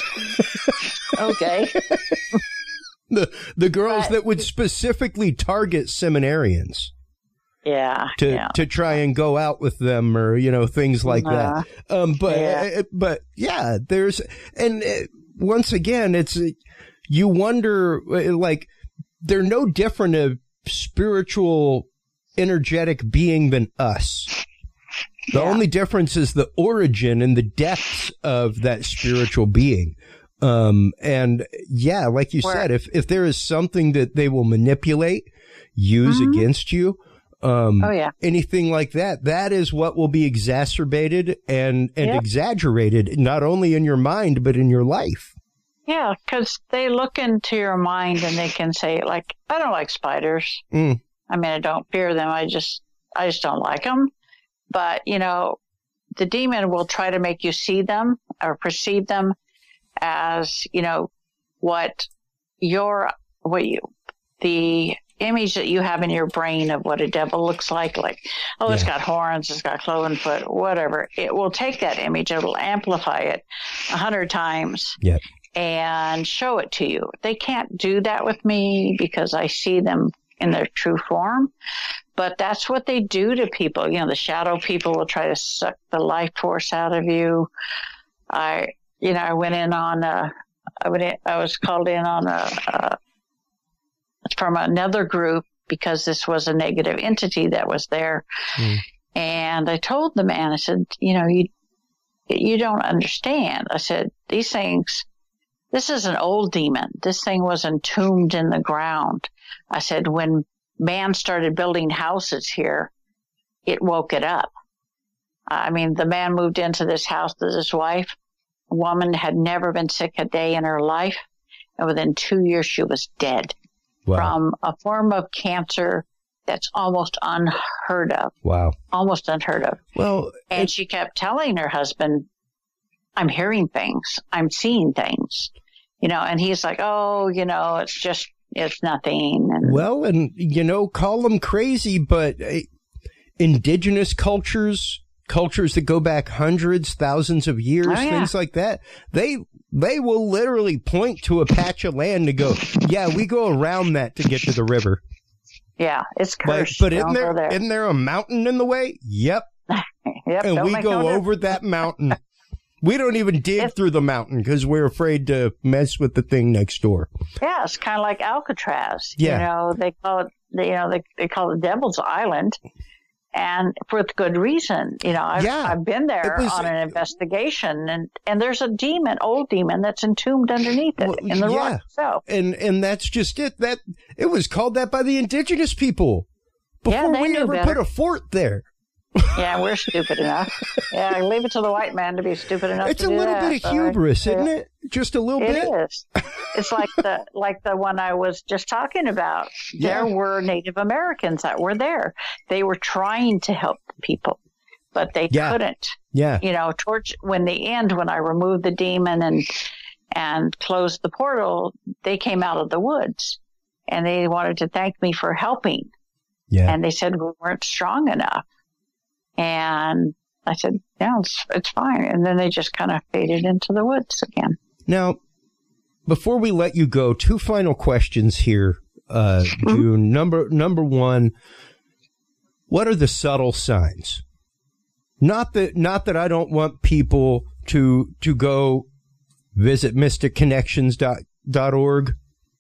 Okay. The girls that would specifically target seminarians. Yeah. To try and go out with them or, things like that. But there's, and once again, you wonder, like, they're no different a spiritual, energetic being than us. The only difference is the origin and the depths of that spiritual being. And like you said, if there is something that they will manipulate, use against you, anything like that, that is what will be exacerbated and exaggerated, not only in your mind, but in your life. Yeah, because they look into your mind and they can say, like, I don't like spiders. I mean, I don't fear them. I just don't like them. But, the demon will try to make you see them or perceive them as, the image that you have in your brain of what a devil looks like, it's got horns, it's got cloven foot, whatever. It will take that image, it will amplify it 100 times and show it to you. They can't do that with me because I see them in their true form. But that's what they do to people. The shadow people will try to suck the life force out of you. I went in on I was called in on from another group because this was a negative entity that was there. And I told the man, I said, you don't understand. I said, these things, this is an old demon. This thing was entombed in the ground. I said, when man started building houses here, it woke it up. I mean, the man moved into this house with his wife. A woman had never been sick a day in her life. And within 2 years, she was dead from a form of cancer that's almost unheard of. Wow. Almost unheard of. Well, and she kept telling her husband, I'm hearing things. I'm seeing things, and he's like, it's nothing. And, call them crazy, but indigenous cultures that go back hundreds, thousands of years, things like that, they will literally point to a patch of land to go, we go around that to get to the river. Yeah, it's cursed. But isn't there a mountain in the way? Yep. And we go over that mountain. We don't even dig through the mountain because we're afraid to mess with the thing next door. Yeah, it's kind of like Alcatraz. Yeah. They call it, they call it Devil's Island. And for good reason. I've been there on an investigation and there's a old demon that's entombed underneath it in the rock itself. And that's just it. That it was called that by the indigenous people before we ever put a fort there. Yeah, we're stupid enough. Yeah, leave it to the white man to be stupid enough to do that. It's a little bit of hubris, isn't it? Just a little bit? It is. It's like the one I was just talking about. There were Native Americans that were there. They were trying to help people, but they couldn't. Yeah. Towards when I removed the demon and closed the portal, they came out of the woods and they wanted to thank me for helping. Yeah. And they said we weren't strong enough. And I said, it's fine. And then they just kind of faded into the woods again. Now, before we let you go, 2 final questions here, June. Number one, what are the subtle signs? Not that I don't want people to go visit mysticconnections.org,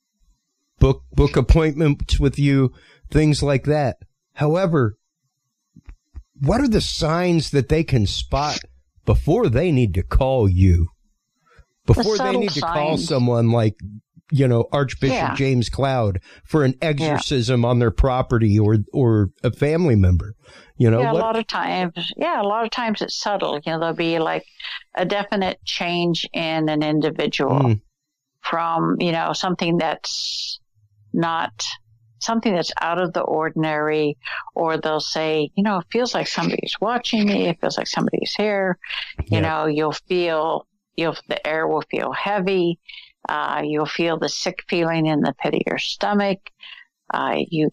book appointments with you, things like that. However, what are the signs that they can spot before they need to call you? Before they need to call someone like, Archbishop James Cloud for an exorcism on their property or a family member, a lot of times it's subtle. There'll be like a definite change in an individual from, something that's out of the ordinary, or they'll say, it feels like somebody's watching me. It feels like somebody's here. The air will feel heavy. You'll feel the sick feeling in the pit of your stomach. You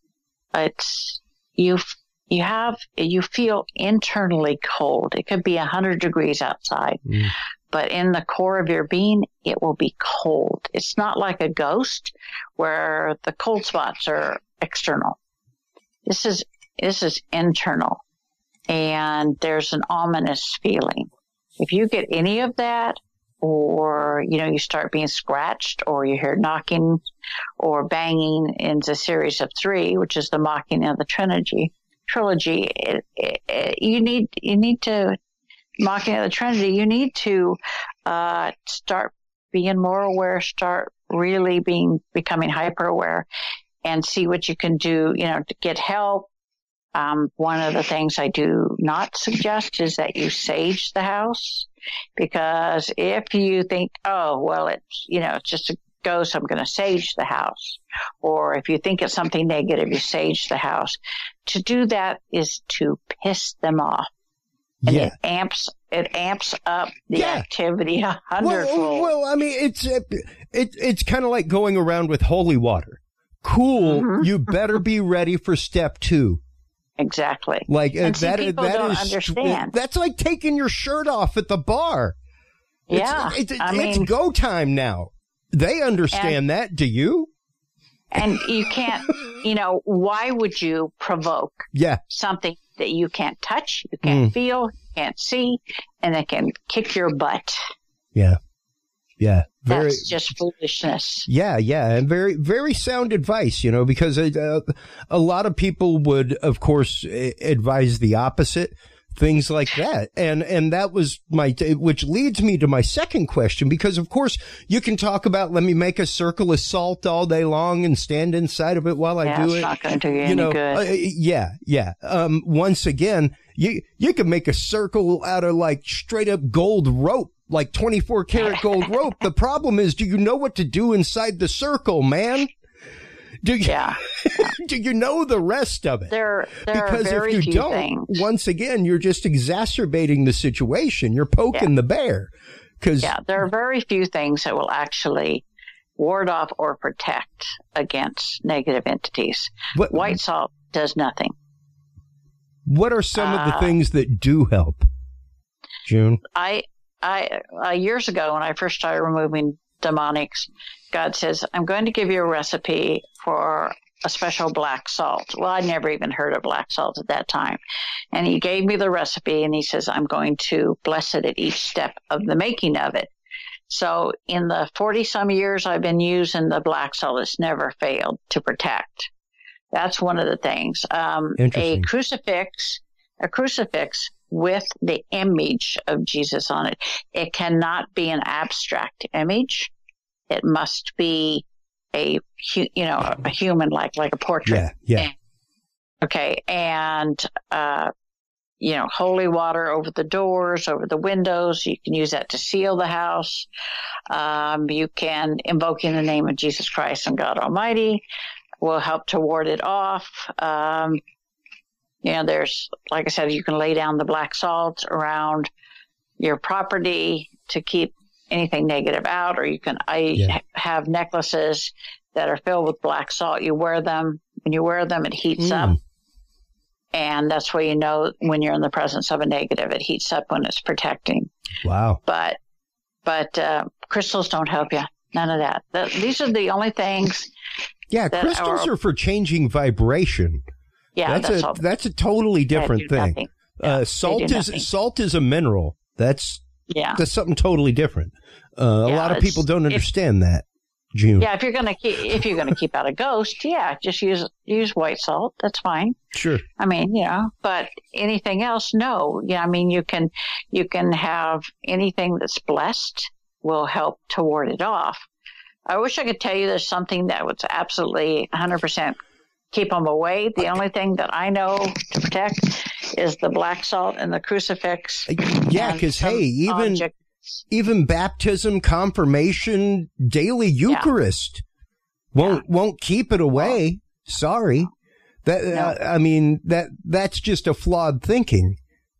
feel internally cold. It could be 100 degrees outside, but in the core of your being, it will be cold. It's not like a ghost where the cold spots are external. This is internal, and there's an ominous feeling. If you get any of that, or, you start being scratched, or you hear knocking or banging in the series of 3, which is the mocking of the trilogy, you need to, mocking of the Trinity, you need to, start being more aware, start really becoming hyper aware, and see what you can do, to get help. One of the things I do not suggest is that you sage the house, because if you think, oh, well, it's just a ghost, I'm going to sage the house. Or if you think it's something negative, you sage the house. To do that is to piss them off. And it amps up the activity 100-fold. Well, I mean, it's kind of like going around with holy water. Cool. Mm-hmm. You better be ready for step 2. People don't understand. That's like taking your shirt off at the bar. It's go time now. They understand that. Do you? And you can't, why would you provoke something that you can't touch, you can't feel, you can't see, and it can kick your butt? Yeah. That's just foolishness. Yeah. And very, very sound advice, because a lot of people would, of course, advise the opposite, things like that. And that was which leads me to my second question, because, of course, you can talk about, let me make a circle of salt all day long and stand inside of it while I do it. It's not going to do you any good. Once again, you can make a circle out of like straight up gold rope. Like 24 karat gold rope. The problem is, do you know what to do inside the circle, man? Do you know the rest of it? Because are very if you few don't, things. Once again, you're just exacerbating the situation. You're poking the bear. There are very few things that will actually ward off or protect against negative entities. White salt does nothing. What are some of the things that do help, June? I years ago, when I first started removing demonics, God says, I'm going to give you a recipe for a special black salt. Well, I'd never even heard of black salt at that time. And he gave me the recipe, and he says, I'm going to bless it at each step of the making of it. So in the 40-some years I've been using the black salt, it's never failed to protect. That's one of the things. A crucifix with the image of Jesus on it. It cannot be an abstract image. It must be a human, like a portrait. Yeah. Okay. And, holy water over the doors, over the windows. You can use that to seal the house. You can invoke in the name of Jesus Christ and God Almighty will help to ward it off. There's, like I said, you can lay down the black salt around your property to keep anything negative out, or you can have necklaces that are filled with black salt. You wear them. When you wear them, it heats up. And that's where you know when you're in the presence of a negative. It heats up when it's protecting. Wow. But crystals don't help you. None of that. These are the only things. Yeah, crystals are for changing vibration. Yeah, that's a totally different thing. Salt is a mineral. That's something totally different. A lot of people don't understand that, June. Yeah, if you're gonna keep out a ghost, just use white salt. That's fine. Sure. I mean, but anything else, no. Yeah, I mean, you can have anything that's blessed will help to ward it off. I wish I could tell you there's something that would absolutely 100% keep them away. The only thing that I know to protect is the black salt and the crucifix. Yeah, because even baptism, confirmation, daily Eucharist won't keep it away. Sorry, that's just a flawed thinking.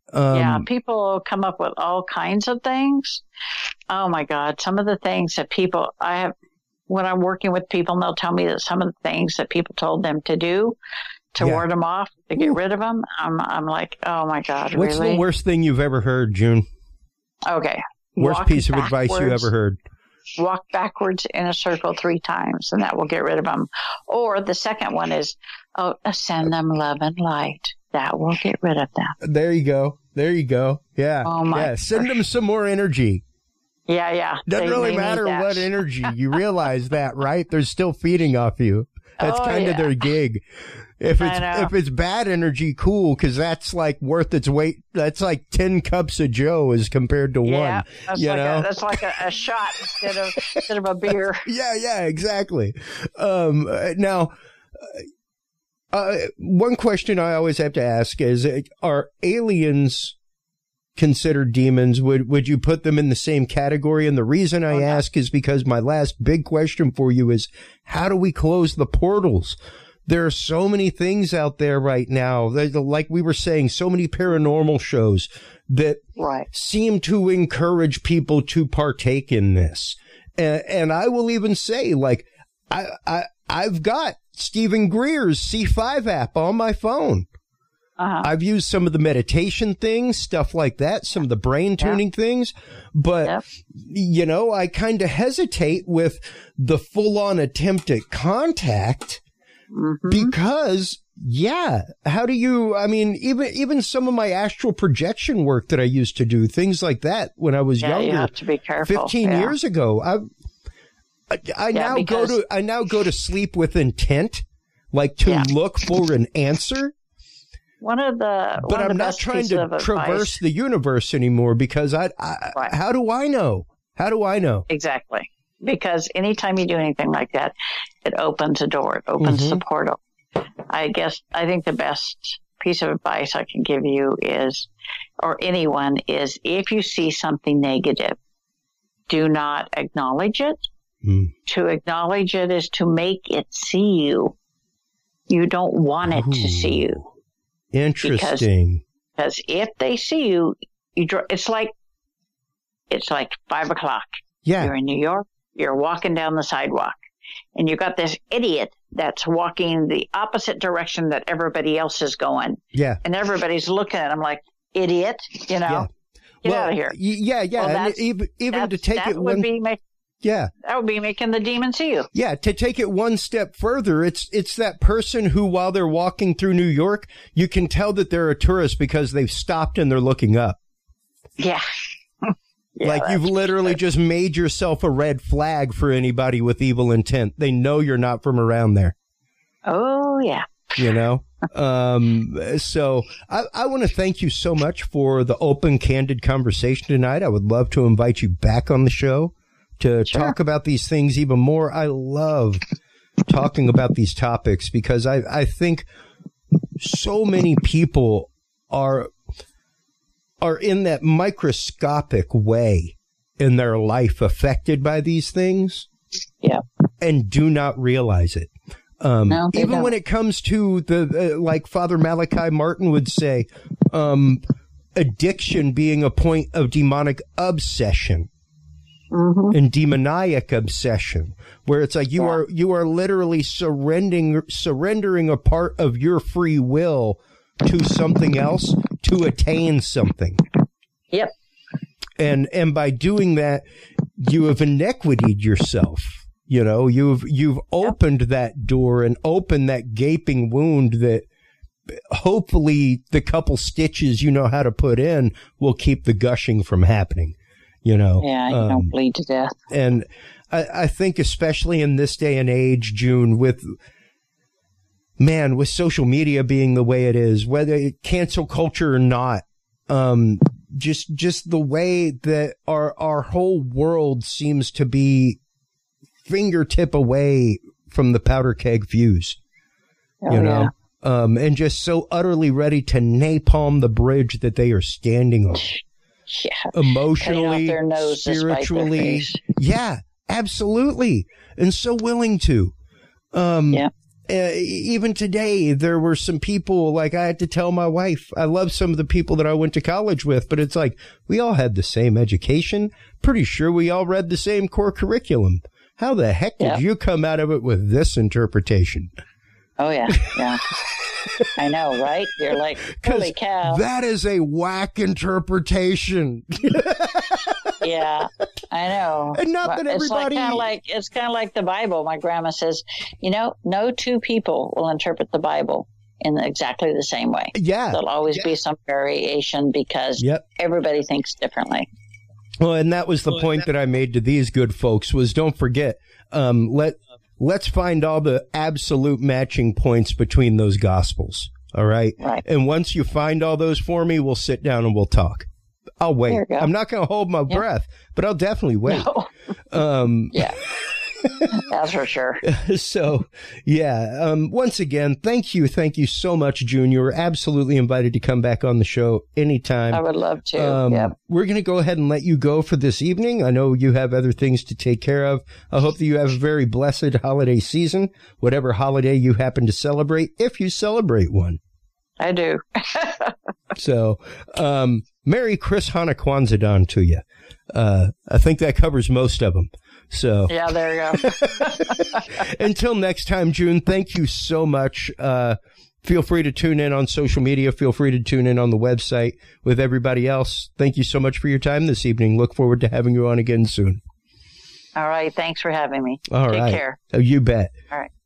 People come up with all kinds of things. Oh my God. Some of the things that when I'm working with people, and they'll tell me that some of the things that people told them to do to ward them off, to get rid of them. I'm like, oh my God, What's really? the worst thing you've ever heard, June? Okay. Worst piece of advice you ever heard? Walk backwards in a circle 3 times, and that will get rid of them. Or the second one is, send them love and light. That will get rid of them. There you go. Yeah. Oh my yeah. Send them some more energy. Yeah. Doesn't really matter what energy. You realize that, right? They're still feeding off you. That's kind of their gig. If it's bad energy, cool, because that's like worth its weight. That's like 10 cups of Joe as compared to one. That's like a shot instead of a beer. Yeah, exactly. Now, one question I always have to ask is: are aliens considered demons? Would you put them in the same category? And the reason I ask is because my last big question for you is: how do we close the portals? There are so many things out there right now. Like we were saying, so many paranormal shows that seem to encourage people to partake in this. And I will even say, like, I've got Stephen Greer's C5 app on my phone. I've used some of the meditation things, stuff like that, some of the brain tuning things. But, I kind of hesitate with the full-on attempt at contact. Because, how do you, even some of my astral projection work that I used to do, things like that when I was younger, you have to be careful. 15 years ago, I now go to sleep with intent, like to look for an answer. But I'm not trying to traverse the universe anymore because how do I know? How do I know? Exactly. Because anytime you do anything like that, it opens a door. It opens the portal. I think the best piece of advice I can give you is, or anyone is, if you see something negative, do not acknowledge it. To acknowledge it is to make it see you. You don't want it to see you. Interesting. Because if they see you, it's like 5 o'clock. Yeah. You're in New York. You're walking down the sidewalk, and you got this idiot that's walking the opposite direction that everybody else is going. Yeah. And everybody's looking at him like, idiot, Get out of here. Yeah. Well, and even to take it one... that would be making the demon see you. Yeah, to take it one step further, it's that person who, while they're walking through New York, you can tell that they're a tourist because they've stopped and they're looking up. Yeah. Like you've literally just made yourself a red flag for anybody with evil intent. They know you're not from around there. Oh, yeah. So I want to thank you so much for the open, candid conversation tonight. I would love to invite you back on the show to talk about these things even more. I love talking about these topics because I think so many people are in that microscopic way in their life affected by these things and do not realize it. Even when it comes to the, like Father Malachi Martin would say, addiction being a point of demonic obsession and demoniac obsession, where it's like you are literally surrendering a part of your free will to something else to attain something. Yep. And by doing that, you have iniquited yourself. You've opened that door and opened that gaping wound that hopefully the couple stitches you know how to put in will keep the gushing from happening. You don't bleed to death. And I think especially in this day and age, June, with social media being the way it is, whether cancel culture or not, just the way that our whole world seems to be fingertip away from the powder keg fuse, and just so utterly ready to napalm the bridge that they are standing on. Emotionally, their nose spiritually. Yeah, absolutely. And so willing to. And even today, there were some people, like I had to tell my wife, I love some of the people that I went to college with, but it's like, we all had the same education. Pretty sure we all read the same core curriculum. How the heck did you come out of it with this interpretation? Oh, yeah. Yeah. I know, right? You're like, holy cow. That is a whack interpretation. Yeah, I know. And not that everybody... It's kind of like the Bible. My grandma says, no two people will interpret the Bible in exactly the same way. Yeah. There'll always be some variation because everybody thinks differently. Well, and that was the point that I made to these good folks was don't forget, let's find all the absolute matching points between those gospels. All right. Right. And once you find all those for me, we'll sit down and we'll talk. I'll wait. I'm not going to hold my breath, but I'll definitely wait. No. Yeah. That's for sure. So, once again, thank you so much, June. You were absolutely invited to come back on the show anytime. I would love to. We're going to go ahead and let you go for this evening. I know you have other things to take care of. I hope that you have a very blessed holiday season, whatever holiday you happen to celebrate, if you celebrate one. I do. So, Merry Chris Hana Kwanzaa to you. I think that covers most of them. So yeah, there you go. Until next time, June, thank you so much. Feel free to tune in on social media. Feel free to tune in on the website with everybody else. Thank you so much for your time this evening. Look forward to having you on again soon. All right. Thanks for having me. Take care. Oh, you bet. All right.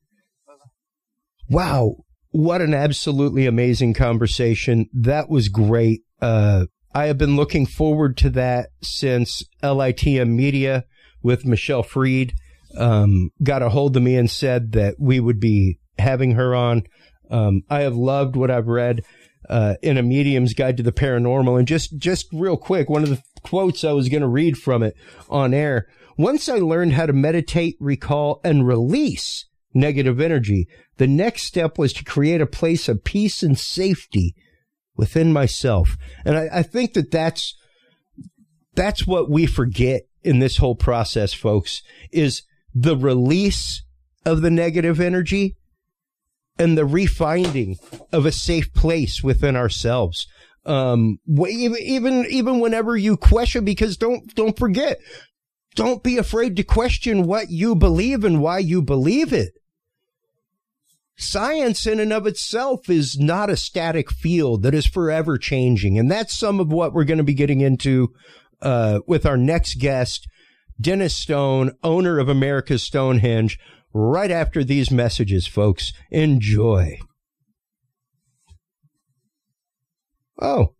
Wow. What an absolutely amazing conversation. That was great. I have been looking forward to that since LITM Media with Michelle Freed got a hold of me and said that we would be having her on. I have loved what I've read in A Medium's Guide to the Paranormal. And just real quick, one of the quotes I was going to read from it on air. Once I learned how to meditate, recall, and release negative energy, the next step was to create a place of peace and safety within myself. And I think that's what we forget in this whole process, folks, is the release of the negative energy and the refinding of a safe place within ourselves. Even whenever you question, because don't forget, don't be afraid to question what you believe and why you believe it. Science in and of itself is not a static field that is forever changing. And that's some of what we're going to be getting into with our next guest, Dennis Stone, owner of America's Stonehenge, right after these messages, folks. Enjoy. Oh.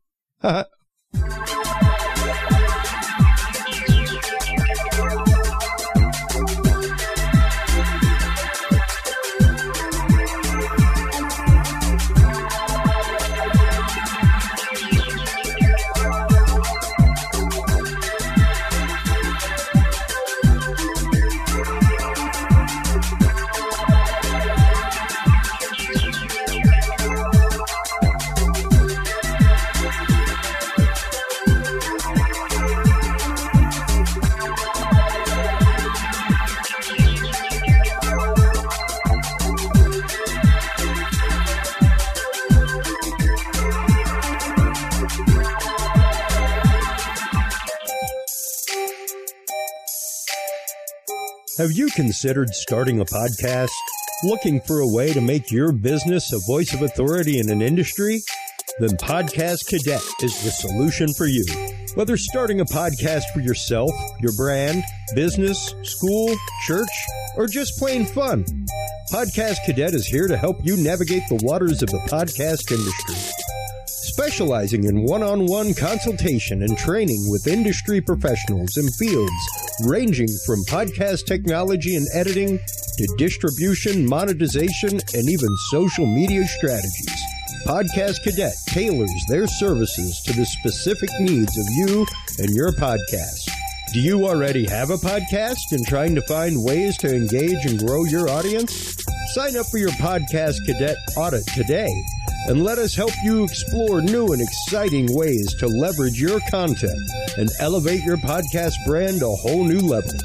Have you considered starting a podcast? Looking for a way to make your business a voice of authority in an industry? Then Podcast Cadet is the solution for you. Whether starting a podcast for yourself, your brand, business, school, church, or just plain fun, Podcast Cadet is here to help you navigate the waters of the podcast industry. Specializing in one-on-one consultation and training with industry professionals in fields ranging from podcast technology and editing to distribution, monetization, and even social media strategies. Podcast Cadet tailors their services to the specific needs of you and your podcast. Do you already have a podcast and trying to find ways to engage and grow your audience? Sign up for your Podcast Cadet audit today and let us help you explore new and exciting ways to leverage your content and elevate your podcast brand to whole new levels.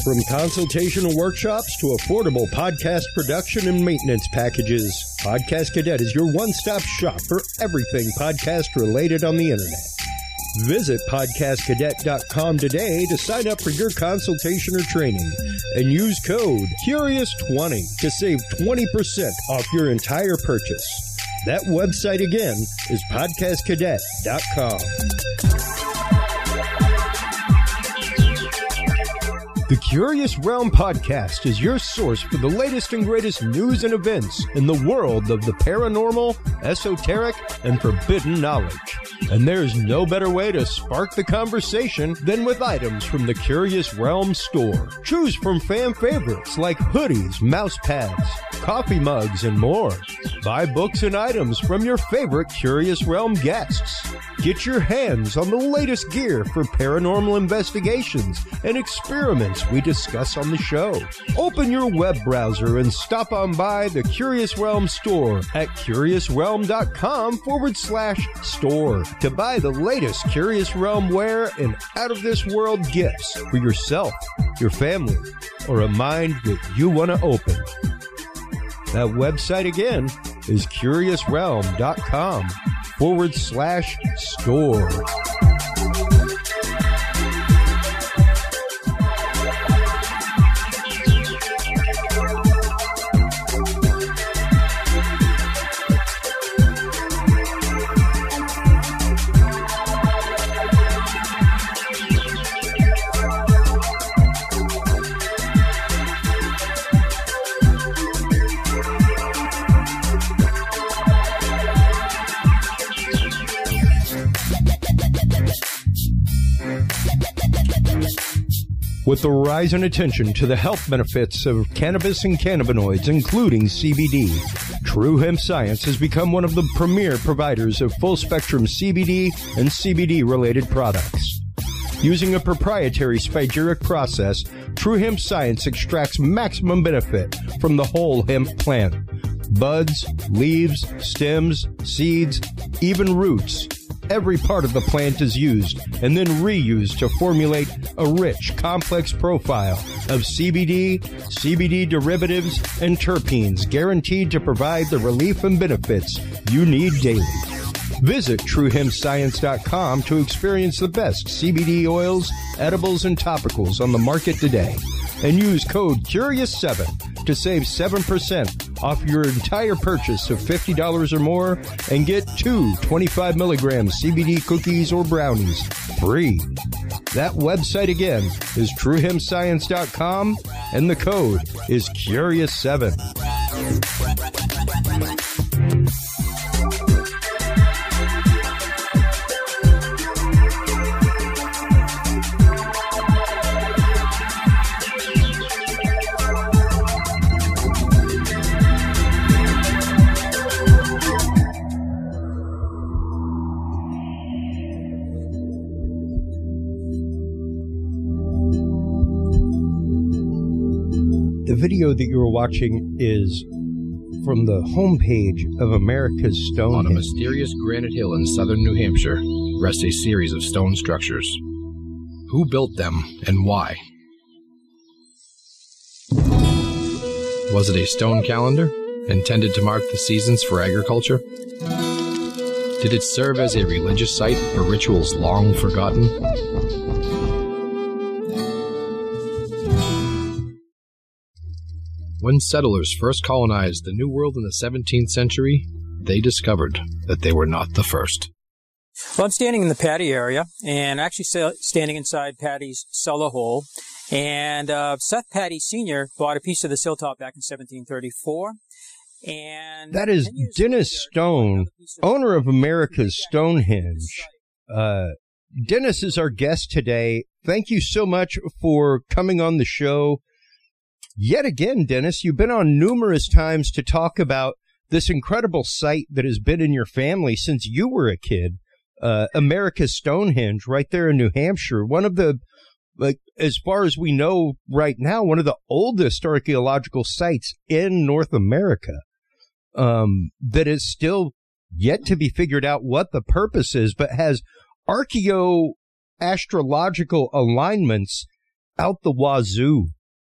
From consultational workshops to affordable podcast production and maintenance packages, Podcast Cadet is your one-stop shop for everything podcast related on the internet. Visit podcastcadet.com today to sign up for your consultation or training and use code CURIOUS20 to save 20% off your entire purchase. That website again is podcastcadet.com. The Curious Realm Podcast is your source for the latest and greatest news and events in the world of the paranormal, esoteric, and forbidden knowledge. And there's no better way to spark the conversation than with items from the Curious Realm store. Choose from fan favorites like hoodies, mouse pads, coffee mugs, and more. Buy books and items from your favorite Curious Realm guests. Get your hands on the latest gear for paranormal investigations and experiments we discuss on the show. Open your web browser and stop on by the Curious Realm store at curiousrealm.com/store to buy the latest Curious Realm wear and out-of-this-world gifts for yourself, your family, or a mind that you want to open. That website again is curiousrealm.com/store. With the rise in attention to the health benefits of cannabis and cannabinoids, including CBD, True Hemp Science has become one of the premier providers of full-spectrum CBD and CBD-related products. Using a proprietary spagyric process, True Hemp Science extracts maximum benefit from the whole hemp plant. Buds, leaves, stems, seeds, even roots. Every part of the plant is used and then reused to formulate a rich, complex profile of CBD, CBD derivatives, and terpenes guaranteed to provide the relief and benefits you need daily. Visit TrueHempScience.com to experience the best CBD oils, edibles, and topicals on the market today. And use code CURIOUS7 to save 7% off your entire purchase of $50 or more and get 2 25 milligram CBD cookies or brownies free. That website again is TrueHempScience.com and the code is CURIOUS7. The video that you are watching is from the homepage of America's Stonehenge. On a mysterious granite hill in southern New Hampshire rests a series of stone structures. Who built them and why? Was it a stone calendar intended to mark the seasons for agriculture? Did it serve as a religious site for rituals long forgotten? When settlers first colonized the New World in the 17th century, they discovered that they were not the first. Well, I'm standing in the Patty area, and actually standing inside Patty's cellar hole. And Seth Patty Sr. bought a piece of this hilltop back in 1734. And that is Dennis Stone, owner of America's Stonehenge. Dennis is our guest today. Thank you so much for coming on the show. Yet again, Dennis, you've been on numerous times to talk about this incredible site that has been in your family since you were a kid, America's Stonehenge, right there in New Hampshire. One of the, like, as far as we know right now, one of the oldest archaeological sites in North America, that is still yet to be figured out what the purpose is, but has archaeoastrological alignments out the wazoo.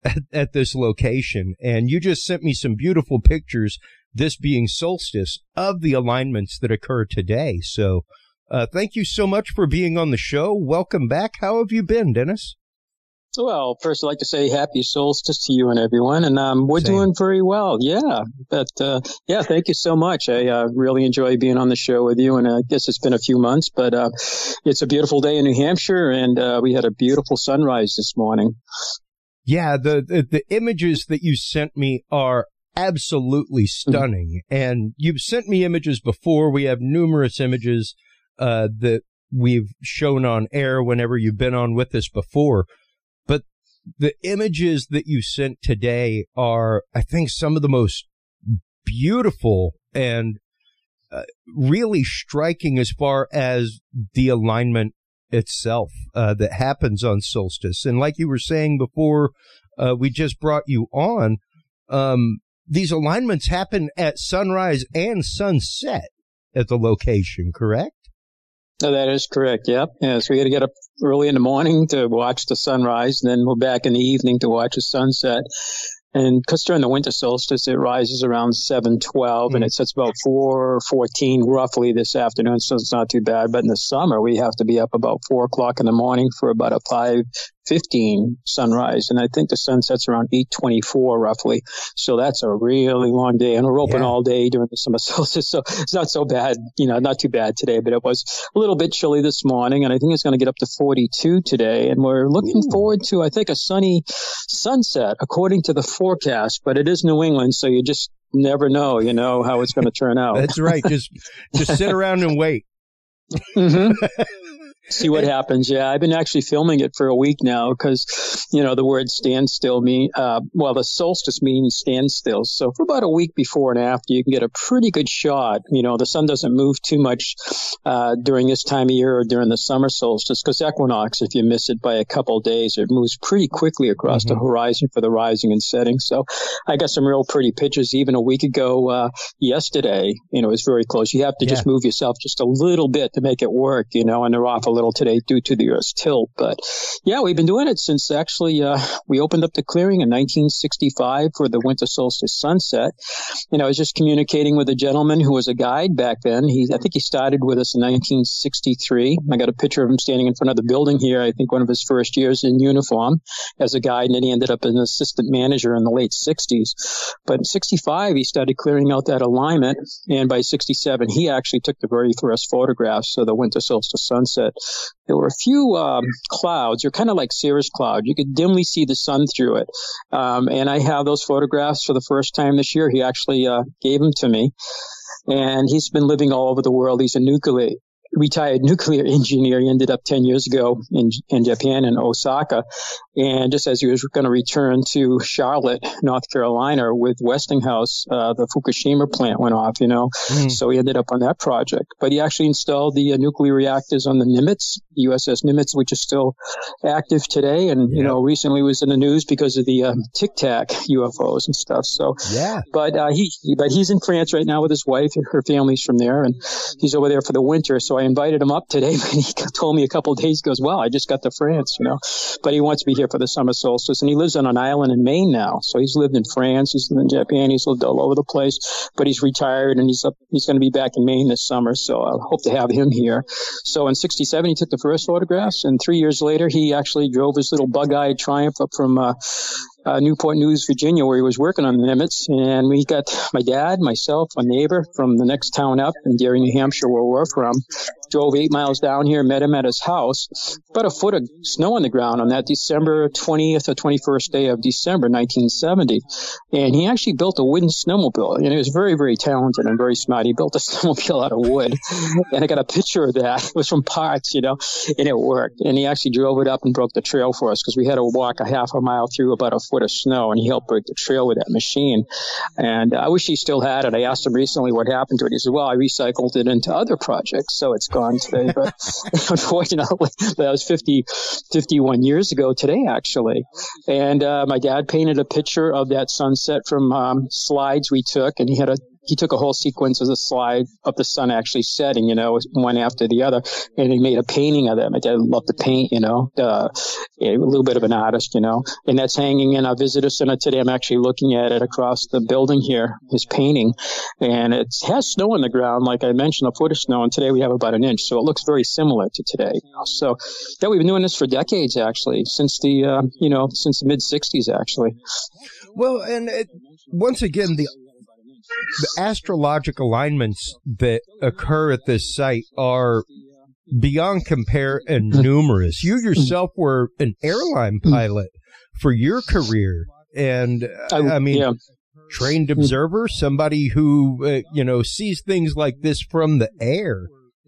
at this location. And you just sent me some beautiful pictures, this being solstice, of the alignments that occur today. So thank you so much for being on the show. Welcome back. How have you been, Dennis? Well, first I'd like to say happy solstice to you and everyone, and we're doing very well. Yeah, but thank you so much. I really enjoy being on the show with you, and I guess it's been a few months, but it's a beautiful day in New Hampshire, and we had a beautiful sunrise this morning. Yeah, the images that you sent me are absolutely stunning, and you've sent me images before. We have numerous images that we've shown on air whenever you've been on with us before. But the images that you sent today are, I think, some of the most beautiful and really striking as far as the alignment itself that happens on solstice. And like you were saying before we just brought you on, these alignments happen at sunrise and sunset at the location, correct? Oh, that is correct. Yep. Yeah. So we got to get up early in the morning to watch the sunrise, and then we're back in the evening to watch the sunset. And because during the winter solstice, it rises around 7:12, and it sets about 4:14 roughly this afternoon, so it's not too bad. But in the summer, we have to be up about 4 o'clock in the morning for about a 5:15 sunrise. And I think the sun sets around 8:24 roughly. So that's a really long day. And we're open all day during the summer solstice. So it's not so bad, not too bad today, but it was a little bit chilly this morning. And I think it's going to get up to 42 today. And we're looking forward to, I think, a sunny sunset according to the forecast. But it is New England, so you just never know, how it's going to turn out. That's right. Just sit around and wait. See what happens. Yeah, I've been actually filming it for a week now because, the word standstill the solstice means standstill. So for about a week before and after, you can get a pretty good shot. The sun doesn't move too much during this time of year or during the summer solstice, because equinox, if you miss it by a couple of days, it moves pretty quickly across the horizon for the rising and setting. So I got some real pretty pictures even a week ago yesterday. It was very close. You have to just move yourself just a little bit to make it work, and they're off a little today due to the Earth's tilt. But yeah, we've been doing it since actually we opened up the clearing in 1965 for the winter solstice sunset. I was just communicating with a gentleman who was a guide back then. I think he started with us in 1963. I got a picture of him standing in front of the building here, I think one of his first years in uniform as a guide, and then he ended up as an assistant manager in the late 60s. But in 65, he started clearing out that alignment, and by 67, he actually took the very first photographs of the winter solstice sunset. There were a few clouds. They're kind of like cirrus cloud. You could dimly see the sun through it. And I have those photographs for the first time this year. He actually gave them to me. And he's been living all over the world. He's a retired nuclear engineer. He ended up 10 years ago in Japan, in Osaka. And just as he was going to return to Charlotte, North Carolina, with Westinghouse, the Fukushima plant went off, So he ended up on that project. But he actually installed the nuclear reactors on the Nimitz, USS Nimitz, which is still active today. And, recently was in the news because of the Tic Tac UFOs and stuff. So, but he's in France right now with his wife, and her family's from there, and he's over there for the winter. So I invited him up today, but he told me a couple of days, he goes, well, I just got to France, but he wants to be here for the summer solstice, and he lives on an island in Maine now. So he's lived in France, he's lived in Japan, he's lived all over the place, but he's retired, and he's going to be back in Maine this summer. So I hope to have him here. So in 67, he took the first photographs, and 3 years later, he actually drove his little bug-eyed Triumph up from Newport News, Virginia, where he was working on the Nimitz. And we got my dad, myself, a neighbor from the next town up in Derry, New Hampshire, where we're from. Drove 8 miles down here, met him at his house. About a foot of snow on the ground on that December 20th or 21st day of December, 1970. And he actually built a wooden snowmobile. And he was very, very talented and very smart. He built a snowmobile out of wood. And I got a picture of that. It was from parts, and it worked. And he actually drove it up and broke the trail for us because we had to walk a half a mile through about a foot of snow, and he helped break the trail with that machine. And I wish he still had it. I asked him recently what happened to it. He said, well, I recycled it into other projects, so it's gone today. But unfortunately, that was 51 years ago today, actually. And my dad painted a picture of that sunset from slides we took, and he had he took a whole sequence of the slide of the sun actually setting, one after the other, and he made a painting of them. My dad loved to paint, a little bit of an artist, and that's hanging in our visitor center today. I'm actually looking at it across the building here, his painting, and it has snow on the ground, like I mentioned, a foot of snow, and today we have about an inch, so it looks very similar to today. So, yeah, we've been doing this for decades, actually, since the mid 60s, actually. Well, and once again, the astrological alignments that occur at this site are beyond compare and numerous. You yourself were an airline pilot for your career, and trained observer, somebody who sees things like this from the air.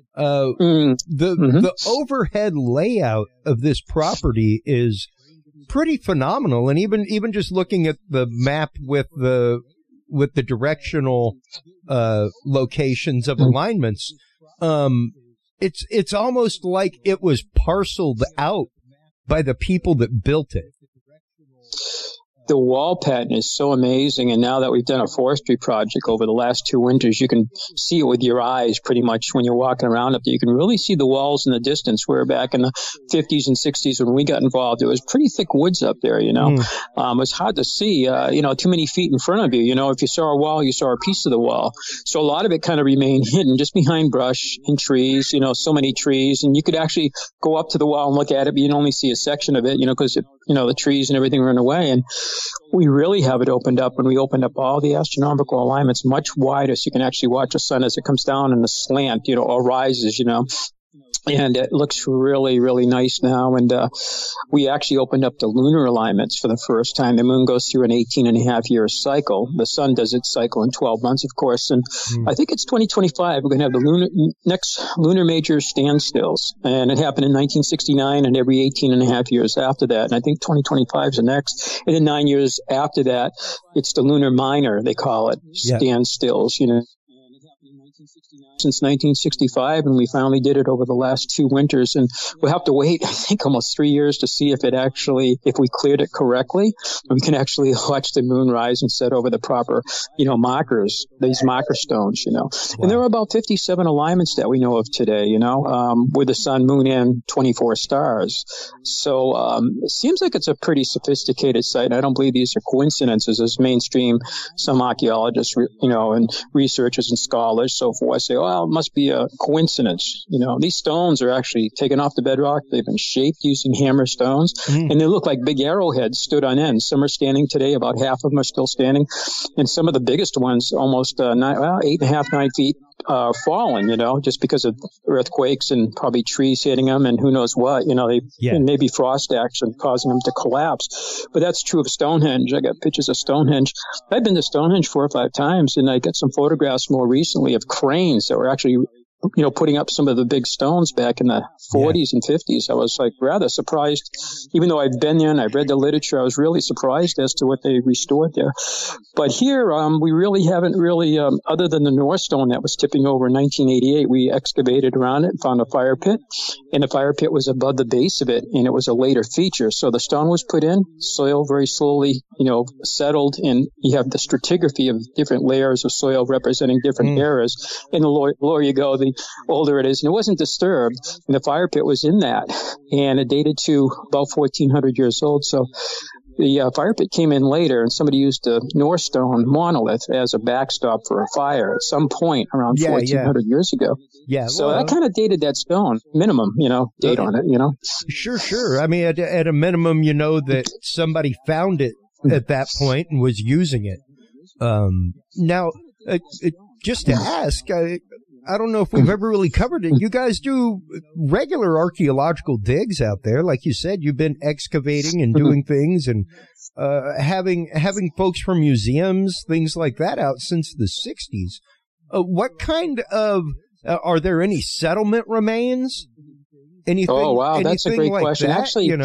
The overhead layout of this property is pretty phenomenal, and even just looking at the map with the directional locations of alignments, it's almost like it was parceled out by the people that built it. The wall pattern is so amazing, and now that we've done a forestry project over the last 2 winters, you can see it with your eyes pretty much when you're walking around up there. You can really see the walls in the distance, where back in the 50s and 60s when we got involved, it was pretty thick woods up there, It was hard to see, too many feet in front of you. If you saw a wall, you saw a piece of the wall. So a lot of it kind of remained hidden just behind brush and trees, so many trees, and you could actually go up to the wall and look at it, but you'd only see a section of it, because the trees and everything were in the way. And we really have it opened up when we opened up all the astronomical alignments much wider, so you can actually watch the sun as it comes down in a slant, or rises, And it looks really, really nice now. And we actually opened up the lunar alignments for the first time. The moon goes through an 18-and-a-half-year cycle. The sun does its cycle in 12 months, of course. And I think it's 2025. We're going to have the next lunar major standstills. And it happened in 1969 and every 18-and-a-half years after that. And I think 2025 is the next. And then 9 years after that, it's the lunar minor, they call it, standstills, since 1965, and we finally did it over the last 2 winters, and we'll have to wait, I think, almost 3 years to see if we cleared it correctly, we can actually watch the moon rise and set over the proper, markers, these marker stones, Wow. And there are about 57 alignments that we know of today, with the sun, moon, and 24 stars. So it seems like it's a pretty sophisticated site. I don't believe these are coincidences, as mainstream some archaeologists, and researchers and scholars, so forth, say, well, it must be a coincidence. These stones are actually taken off the bedrock. They've been shaped using hammer stones, and they look like big arrowheads stood on end. Some are standing today. About half of them are still standing. And some of the biggest ones, almost 8.5, 9 feet, fallen, just because of earthquakes and probably trees hitting them and who knows what, and maybe frost action causing them to collapse. But that's true of Stonehenge. I got pictures of Stonehenge. I've been to Stonehenge 4 or 5 times, and I got some photographs more recently of cranes that were actually putting up some of the big stones back in the 40s and 50s. I was rather surprised, even though I've been there and I've read the literature, I was really surprised as to what they restored there. But here, we really haven't other than the North Stone that was tipping over in 1988, we excavated around it and found a fire pit, and the fire pit was above the base of it, and it was a later feature. So the stone was put in, soil very slowly, settled, and you have the stratigraphy of different layers of soil representing different eras. And the lower you go, the older it is, and it wasn't disturbed, and the fire pit was in that, and it dated to about 1,400 years old. So the fire pit came in later, and somebody used a North Stone monolith as a backstop for a fire at some point around 1,400 years ago. Yeah, so that kind of dated that stone, minimum, date on it, Sure. I mean, at a minimum, that somebody found it at that point and was using it. Now, just to ask, I don't know if we've ever really covered it. You guys do regular archaeological digs out there. Like you said, you've been excavating and doing things and having folks from museums, things like that out since the 60s. What kind of, are there any settlement remains? Anything? Oh, wow. That's a great question. That, actually,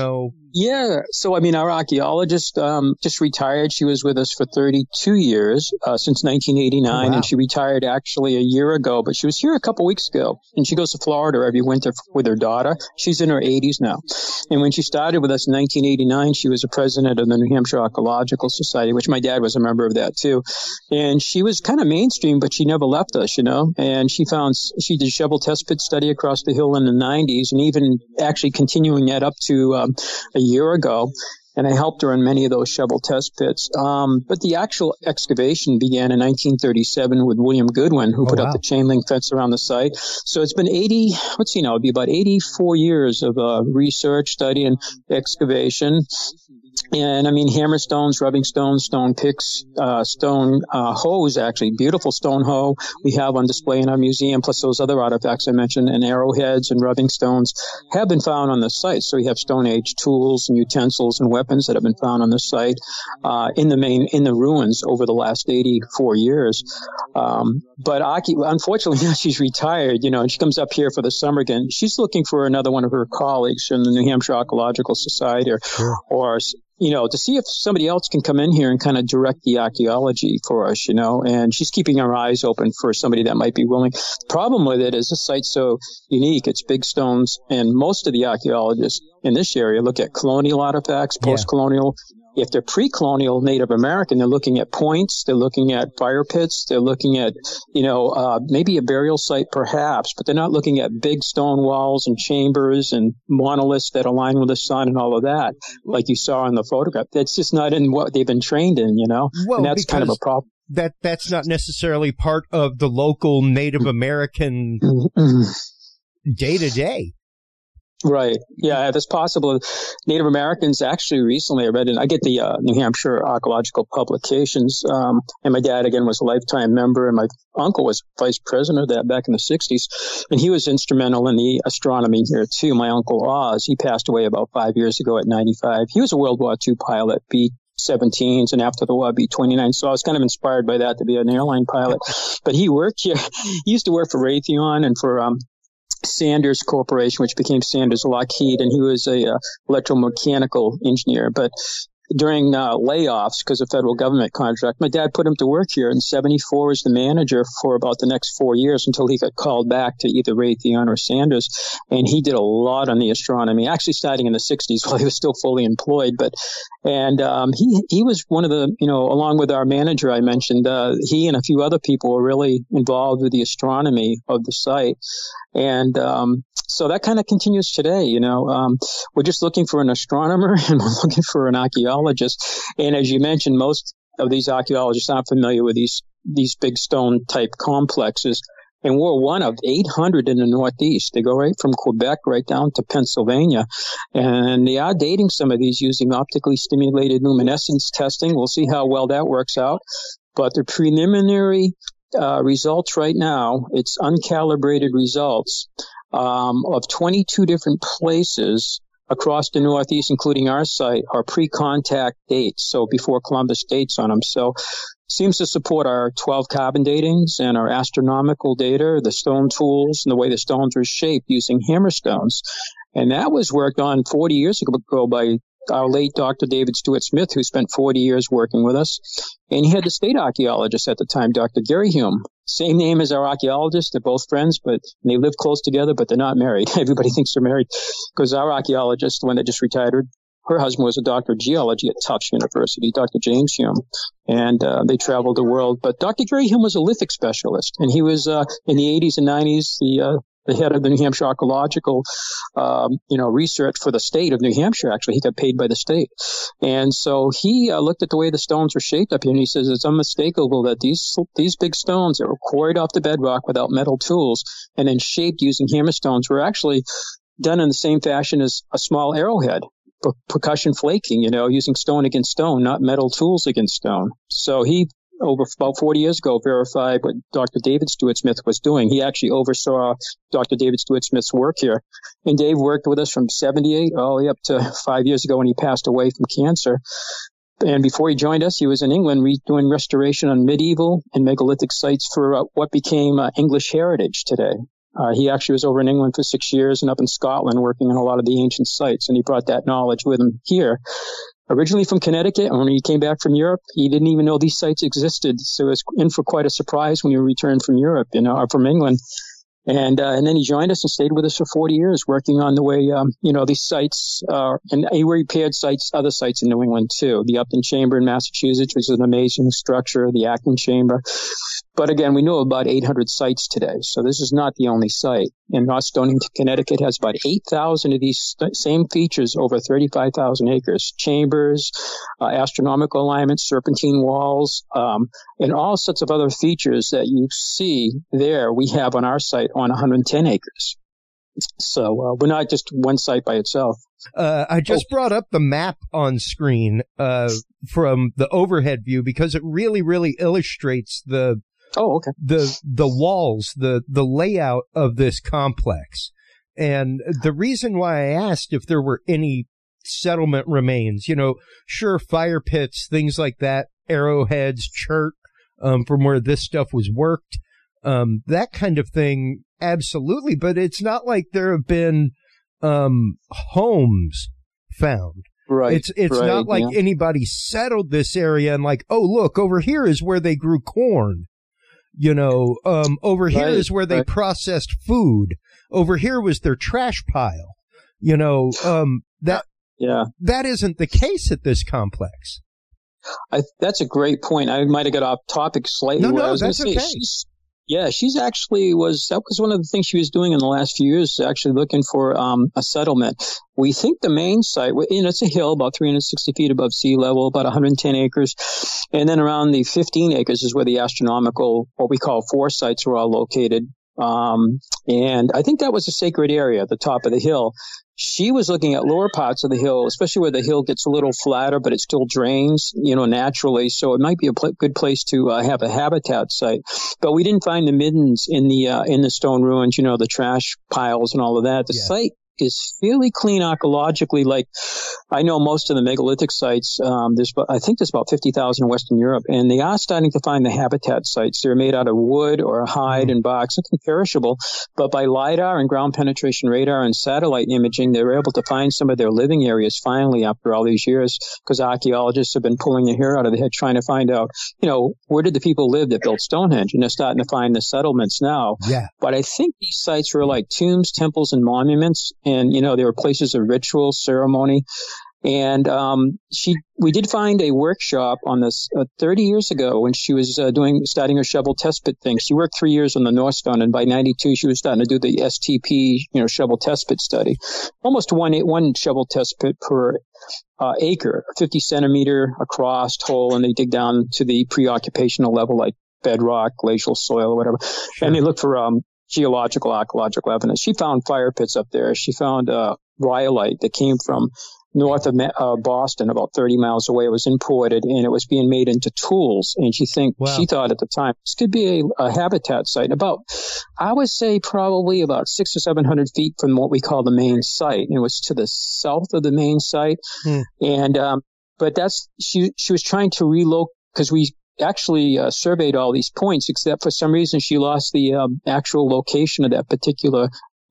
Yeah. So, I mean, our archaeologist just retired. She was with us for 32 years, since 1989. Oh, wow. And she retired actually a year ago, but she was here a couple weeks ago. And she goes to Florida every winter with her daughter. She's in her 80s now. And when she started with us in 1989, she was the president of the New Hampshire Archaeological Society, which my dad was a member of that too. And she was kind of mainstream, but she never left us, you know. And she did shovel test pit study across the hill in the 90s, and even actually continuing that up to a year ago, and I helped her in many of those shovel test pits. But the actual excavation began in 1937 with William Goodwin, who put up the chain link fence around the site. So it's been it'd be about 84 years of research, study, and excavation. And I mean, hammerstones, rubbing stones, stone picks, stone hoes, actually, beautiful stone hoe we have on display in our museum, plus those other artifacts I mentioned, and arrowheads and rubbing stones have been found on the site. So we have Stone Age tools and utensils and weapons that have been found on the site in the ruins over the last 84 years. But Aki, unfortunately, now she's retired, you know, and she comes up here for the summer again. She's looking for another one of her colleagues from the New Hampshire Archaeological Society or you know, to see if somebody else can come in here and kind of direct the archaeology for us, you know, and she's keeping her eyes open for somebody that might be willing. The problem with it is the site's so unique. It's big stones, and most of the archaeologists in this area look at colonial artifacts, post-colonial. If they're pre-colonial Native American, they're looking at points, they're looking at fire pits, they're looking at, you know, maybe a burial site perhaps, but they're not looking at big stone walls and chambers and monoliths that align with the sun and all of that, like you saw in the photograph. That's just not in what they've been trained in, you know, and that's kind of a problem. That's not necessarily part of the local Native American day-to-day. Right. Yeah, if it's possible. Native Americans actually recently, I get the New Hampshire Archaeological Publications, and my dad, again, was a lifetime member, and my uncle was vice president of that back in the 60s, and he was instrumental in the astronomy here, too. My Uncle Oz, he passed away about 5 years ago at 95. He was a World War II pilot, B-17s, and after the war, B-29. So I was kind of inspired by that to be an airline pilot. But he worked here. He used to work for Raytheon and for Sanders Corporation, which became Sanders Lockheed, and he was a electromechanical engineer. But during layoffs because of federal government contract, my dad put him to work here in 74 as the manager for about the next 4 years until he got called back to either Raytheon or Sanders. And he did a lot on the astronomy, actually starting in the 60s while he was still fully employed. He was one of the, you know, along with our manager I mentioned, he and a few other people were really involved with the astronomy of the site. And so that kind of continues today, you know. We're just looking for an astronomer and we're looking for an archaeologist. And as you mentioned, most of these archaeologists aren't familiar with these big stone type complexes. And we're one of 800 in the Northeast. They go right from Quebec right down to Pennsylvania. And they are dating some of these using optically stimulated luminescence testing. We'll see how well that works out. But the preliminary results right now, it's uncalibrated results of 22 different places across the Northeast, including our site, are pre-contact dates, so before Columbus dates on them. So seems to support our 12 carbon datings and our astronomical data, the stone tools, and the way the stones were shaped using hammerstones. And that was worked on 40 years ago by our late Dr. David Stewart Smith, who spent 40 years working with us. And he had the state archaeologist at the time, Dr. Gary Hume. Same name as our archaeologist. They're both friends, but they live close together, but they're not married. Everybody thinks they're married because our archaeologist, the one that just retired, her husband was a doctor of geology at Tufts University, Dr. James Hume, and they traveled the world. But Dr. Gary Hume was a lithic specialist, and he was in the 80s and 90s the head of the New Hampshire Archaeological, research for the state of New Hampshire. Actually, he got paid by the state, and so he looked at the way the stones were shaped up here, and he says it's unmistakable that these big stones that were quarried off the bedrock without metal tools and then shaped using hammerstones were actually done in the same fashion as a small arrowhead. Percussion flaking, using stone against stone, not metal tools against stone. So he, over about 40 years ago, verified what Dr. David Stewart Smith was doing. He actually oversaw Dr. David Stewart Smith's work here. And Dave worked with us from 78 all the way up to 5 years ago when he passed away from cancer. And before he joined us, he was in England doing restoration on medieval and megalithic sites for what became English heritage today. He actually was over in England for 6 years and up in Scotland working on a lot of the ancient sites, and he brought that knowledge with him here. Originally from Connecticut, and when he came back from Europe, he didn't even know these sites existed. So it was in for quite a surprise when he returned from Europe, or from England. And then he joined us and stayed with us for 40 years, working on the way, these sites, and he repaired other sites in New England too. The Upton Chamber in Massachusetts, which is an amazing structure, the Acton Chamber. But again, we know about 800 sites today. So this is not the only site. And North Stonington, Connecticut has about 8,000 of these same features over 35,000 acres. Chambers, astronomical alignments, serpentine walls, and all sorts of other features that you see there we have on our site on 110 acres. So we're not just one site by itself. I just brought up the map on screen from the overhead view because it really, really illustrates the walls, the layout of this complex. And the reason why I asked if there were any settlement remains, sure, fire pits, things like that, arrowheads, chert, from where this stuff was worked, that kind of thing, absolutely. But it's not like there have been homes found. Right. It's right, not like anybody settled this area and like, oh, look, over here is where they grew corn. Over here is where they processed food. Over here was their trash pile. That isn't the case at this complex. That's a great point. I might have got off topic slightly. No, that's okay. She's actually that was one of the things she was doing in the last few years, actually looking for a settlement. We think the main site, it's a hill about 360 feet above sea level, about 110 acres. And then around the 15 acres is where the astronomical, what we call four sites were all located. And I think that was a sacred area at the top of the hill. She was looking at lower parts of the hill, especially where the hill gets a little flatter, but it still drains, naturally. So it might be a good place to have a habitat site. But we didn't find the middens in the stone ruins, the trash piles and all of that. The site is fairly clean archaeologically. Like, I know most of the megalithic sites, I think there's about 50,000 in Western Europe, and they are starting to find the habitat sites. They're made out of wood or hide and bark, something perishable. But by LiDAR and ground penetration radar and satellite imaging, they were able to find some of their living areas finally after all these years, because archaeologists have been pulling their hair out of their head trying to find out, where did the people live that built Stonehenge? And they're starting to find the settlements now. Yeah. But I think these sites were like tombs, temples, and monuments. And, they were places of ritual, ceremony. And we did find a workshop on this 30 years ago when she was starting her shovel test pit thing. She worked 3 years on the North Stone, and by 92 she was starting to do the STP, shovel test pit study. Almost one shovel test pit per acre, 50 centimeter across hole, and they dig down to the pre-occupational level, like bedrock, glacial soil, or whatever. Sure. And they look for geological, archaeological evidence. She found fire pits up there. She found rhyolite that came from north of Boston, about 30 miles away. It was imported, and it was being made into tools. And she thought at the time this could be a habitat site. I would say probably about 600 or 700 feet from what we call the main site. And it was to the south of the main site. And but she was trying to relocate, because we actually surveyed all these points, except for some reason she lost the actual location of that particular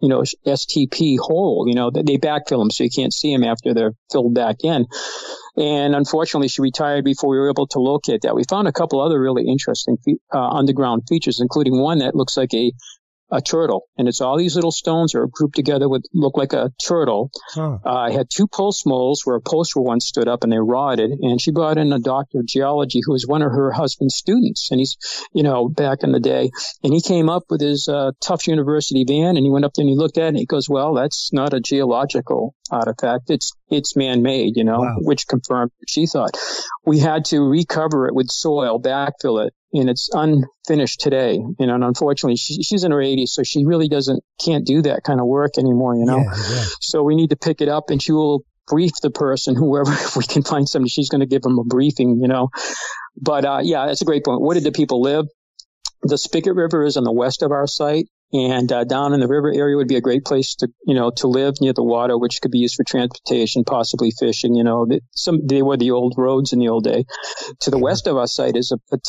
STP hole. They backfill them so you can't see them after they're filled back in. And unfortunately, she retired before we were able to locate that. We found a couple other really interesting underground features, including one that looks like a turtle, and it's all these little stones are grouped together look like a turtle. I had two post moles where a post once stood up and they rotted, and she brought in a doctor of geology who was one of her husband's students, and he's, back in the day, and he came up with his Tufts University van, and he went up there and he looked at it and he goes, well, that's not a geological artifact. It's man-made, wow. Which confirmed what she thought. We had to recover it with soil, backfill it, and it's unfinished today. And unfortunately, she's in her 80s, so she really can't do that kind of work anymore, Yeah. So we need to pick it up, and she will brief the person, whoever, if we can find somebody, she's going to give them a briefing, But, that's a great point. Where did the people live? The Spigot River is on the west of our site. And down in the river area would be a great place to live near the water, which could be used for transportation, possibly fishing. They were the old roads in the old day. To the west of our site is a Pawtucket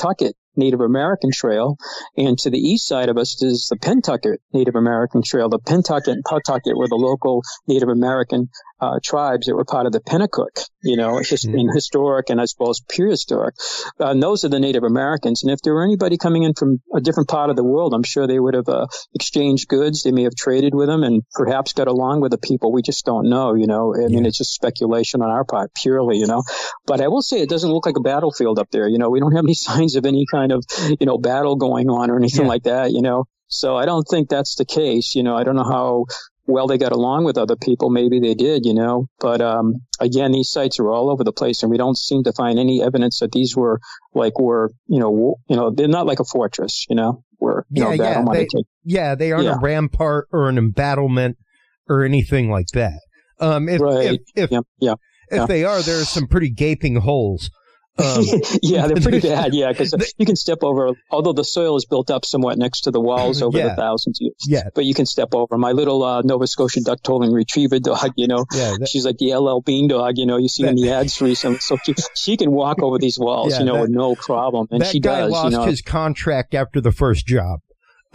Native American Trail, and to the east side of us is the Pentucket Native American Trail. The Pentucket and Pawtucket were the local Native American tribes that were part of the Pennacook, in historic and I suppose prehistoric. And those are the Native Americans. And if there were anybody coming in from a different part of the world, I'm sure they would have exchanged goods. They may have traded with them and perhaps got along with the people. We just don't know, I mean, it's just speculation on our part, purely, But I will say it doesn't look like a battlefield up there. We don't have any signs of any kind of, battle going on or anything like that, So I don't think that's the case. I don't know how well they got along with other people. Maybe they did, But again, these sites are all over the place, and we don't seem to find any evidence that these were they're not like a fortress, where they aren't a rampart or an embattlement or anything like that. If they are, there are some pretty gaping holes. Yeah, they're pretty bad. Yeah, because you can step over, although the soil is built up somewhat next to the walls over the thousands of years. Yeah. But you can step over. My little Nova Scotia duck-toeling retriever dog, she's like the LL Bean dog, you see in the ads recently. So she can walk over these walls, with no problem. And she does. That guy lost his contract after the first job. It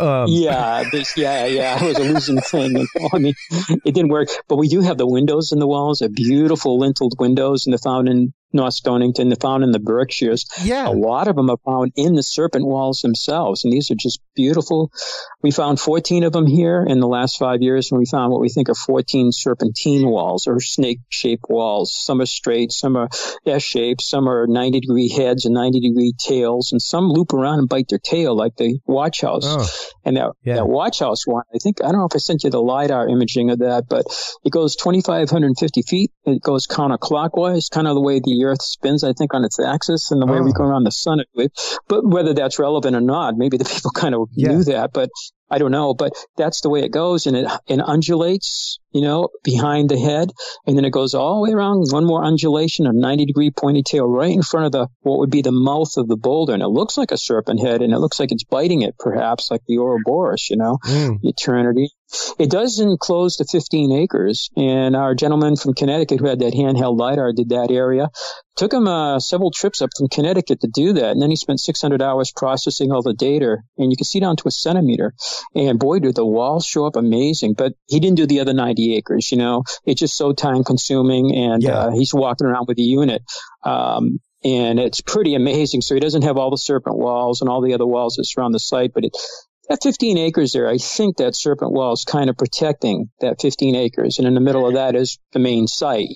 was a losing thing. I mean, it didn't work. But we do have the windows in the walls, they're beautiful linteled windows, and they're found in North Stonington. They're found in the Berkshires. Yeah. A lot of them are found in the serpent walls themselves, and these are just beautiful. We found 14 of them here in the last 5 years, and we found what we think are 14 serpentine walls or snake-shaped walls. Some are straight, some are S-shaped, some are 90-degree heads and 90-degree tails, and some loop around and bite their tail like the watch house. Oh. And that watch house one, I don't know if I sent you the LiDAR imaging of that, but it goes 2,550 feet. It goes counterclockwise, kind of the way the Earth spins, I think, on its axis, and the way we go around the sun. But whether that's relevant or not, maybe the people kind of knew that, but I don't know. But that's the way it goes, and it undulates, behind the head, and then it goes all the way around. One more undulation, a 90-degree pointy tail right in front of what would be the mouth of the boulder, and it looks like a serpent head, and it looks like it's biting it, perhaps like the Ouroboros, Eternity. It does enclose the 15 acres, and our gentleman from Connecticut who had that handheld LiDAR did that area. Took him several trips up from Connecticut to do that, and then he spent 600 hours processing all the data, and you can see down to a centimeter. And boy, did the walls show up amazing, but he didn't do the other 90 acres, It's just so time-consuming, and he's walking around with a unit. And it's pretty amazing. So he doesn't have all the serpent walls and all the other walls that surround the site, but that 15 acres there, I think that serpent wall is kind of protecting that 15 acres. And in the middle of that is the main site,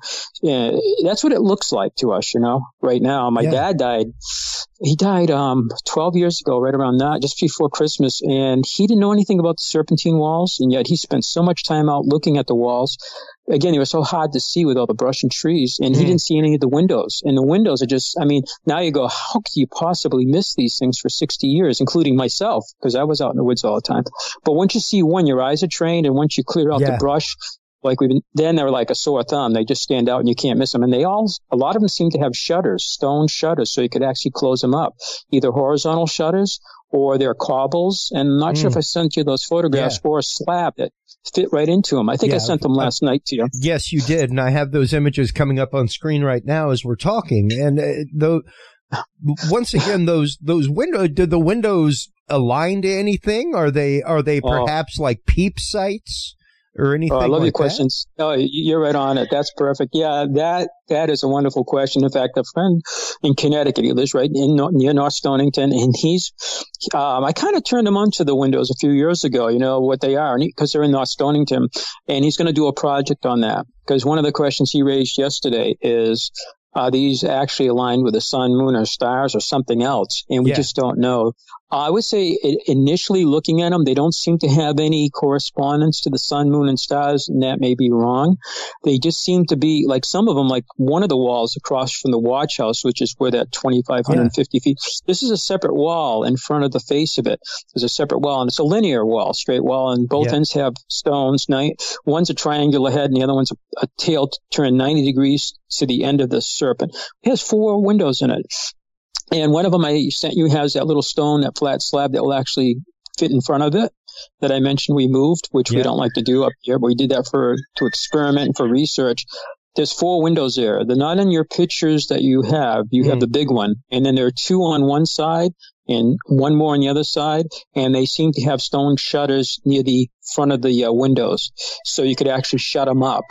That's what it looks like to us, right now. My dad died. He died 12 years ago, right around that, just before Christmas. And he didn't know anything about the serpentine walls. And yet he spent so much time out looking at the walls. Again, they were so hard to see with all the brush and trees, and he didn't see any of the windows. And the windows are just, now you go, how could you possibly miss these things for 60 years, including myself, because I was out in the woods all the time. But once you see one, your eyes are trained, and once you clear out the brush, then they're like a sore thumb. They just stand out and you can't miss them. And a lot of them seem to have shutters, stone shutters, so you could actually close them up, either horizontal shutters or they're cobbles. And I'm not sure if I sent you those photographs or a slab that fit right into them. I think I sent them last night to you. Yes, you did. And I have those images coming up on screen right now as we're talking. And once again, those windows, did the windows align to anything? Are they perhaps like peep sites? Or anything I love like your questions. Oh, you're right on it. That's perfect. Yeah, that is a wonderful question. In fact, a friend in Connecticut, he lives right near North Stonington, and he's, I kind of turned him onto the windows a few years ago, what they are, because they're in North Stonington, and he's going to do a project on that. Because one of the questions he raised yesterday is, are these actually aligned with the sun, moon, or stars, or something else? And we just don't know. I would say initially looking at them, they don't seem to have any correspondence to the sun, moon, and stars, and that may be wrong. They just seem to be, like some of them, like one of the walls across from the watch house, which is where that 2,550 feet. This is a separate wall in front of the face of it. There's a separate wall, and it's a linear wall, straight wall, and both ends have stones. One's a triangular head, and the other one's a tail turned 90 degrees to the end of the serpent. It has 4 windows in it. And one of them I sent you has that little stone, that flat slab that will actually fit in front of it that I mentioned we moved, which we don't like to do up here, but we did that to experiment and for research. there's 4 windows there. They're not in your pictures that you have. You have the big one, and then there are 2 on one side and 1 more on the other side, and they seem to have stone shutters near the front of the windows, so you could actually shut them up.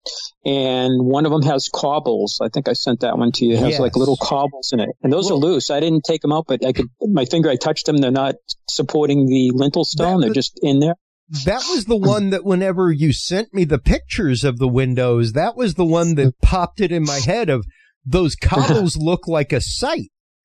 And one of them has cobbles. I think I sent that one to you. It has like little cobbles in it, and those are loose. I didn't take them out, but I touched them. They're not supporting the lintel stone. They're just in there. That was the one that whenever you sent me the pictures of the windows, that was the one that popped it in my head of those cobbles look like a sight.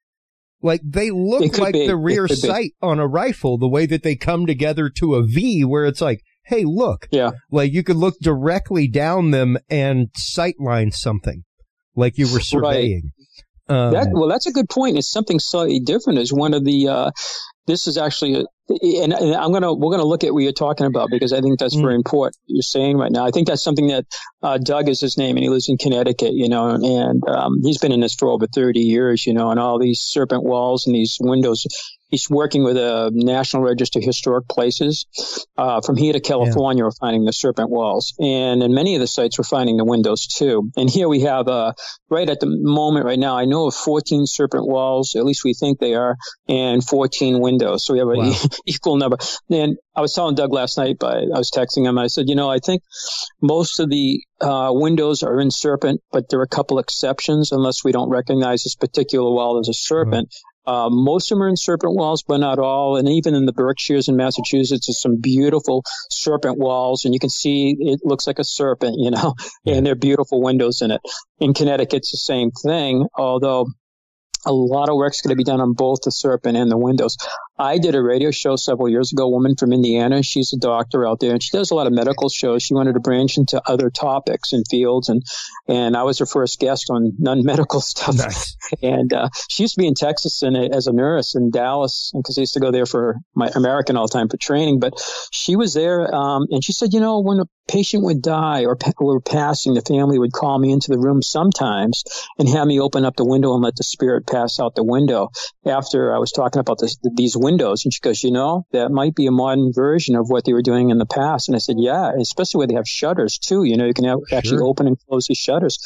Like they look like the rear sight on a rifle, the way that they come together to a V where it's like, hey, look. Yeah. Like you could look directly down them and sightline something like you were surveying. Right. That's a good point. It's something slightly different. Is one of the, this is actually, and we're going to look at what you're talking about because I think that's very important. What you're saying right now. I think that's something that, Doug is his name and he lives in Connecticut, and, he's been in this for over 30 years, and all these serpent walls and these windows. He's working with a National Register of Historic Places. From here to California, we're finding the serpent walls. And in many of the sites, we're finding the windows too. And here we have, right at the moment right now, I know of 14 serpent walls, at least we think they are, and 14 windows. So we have an equal number. And I was telling Doug last night, I was texting him, I said, I think most of the windows are in serpent, but there are a couple exceptions unless we don't recognize this particular wall as a serpent. Most of them are in serpent walls, but not all. And even in the Berkshires in Massachusetts, there's some beautiful serpent walls, and you can see it looks like a serpent, and there are beautiful windows in it. In Connecticut, it's the same thing, although a lot of work's going to be done on both the serpent and the windows. I did a radio show several years ago, a woman from Indiana. She's a doctor out there, and she does a lot of medical shows. She wanted to branch into other topics and fields, and I was her first guest on non-medical stuff. Nice. And she used to be in Texas as a nurse in Dallas, because I used to go there for my American all the time for training. But she was there, and she said, when a patient would die or were passing, the family would call me into the room sometimes and have me open up the window and let the spirit pass out the window after I was talking about these windows. And she goes, that might be a modern version of what they were doing in the past. And I said, yeah, especially where they have shutters too. You can actually open and close these shutters.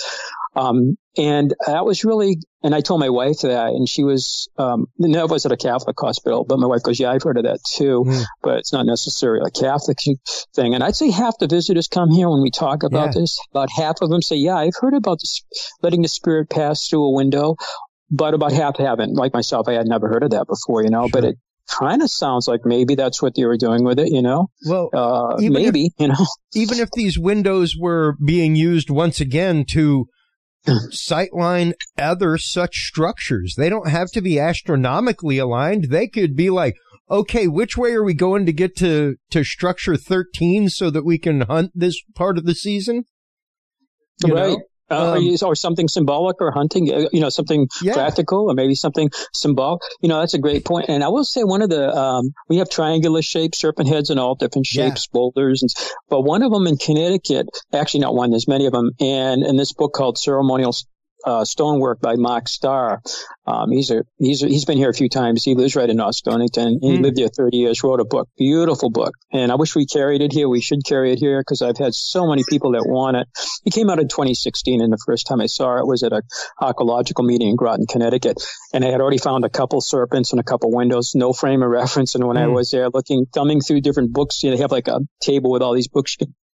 And that was really, and I told my wife that, and she was, no, it was at a Catholic hospital, but my wife goes, yeah, I've heard of that too, but it's not necessarily a Catholic thing. And I'd say half the visitors come here when we talk about this, about half of them say, yeah, I've heard about letting the spirit pass through a window, but about half haven't. Like myself, I had never heard of that before, but it kind of sounds like maybe that's what they were doing with it, Well, maybe, even if these windows were being used once again to sightline other such structures, they don't have to be astronomically aligned. They could be like, okay, which way are we going to get to structure 13 so that we can hunt this part of the season? Right. Or something symbolic or hunting, something practical or maybe something symbolic. That's a great point. And I will say one of the, we have triangular shaped serpent heads in all different shapes, boulders. But one of them in Connecticut, actually not one, there's many of them. And in this book called Ceremonial Stonework by Mark Starr. He's been here a few times. He lives right in North Stonington. He lived there 30 years, wrote a book, beautiful book. And I wish we carried it here. We should carry it here because I've had so many people that want it. It came out in 2016, and the first time I saw it was at a archaeological meeting in Groton, Connecticut. And I had already found a couple serpents and a couple windows, no frame of reference. And when I was there thumbing through different books, they have like a table with all these books.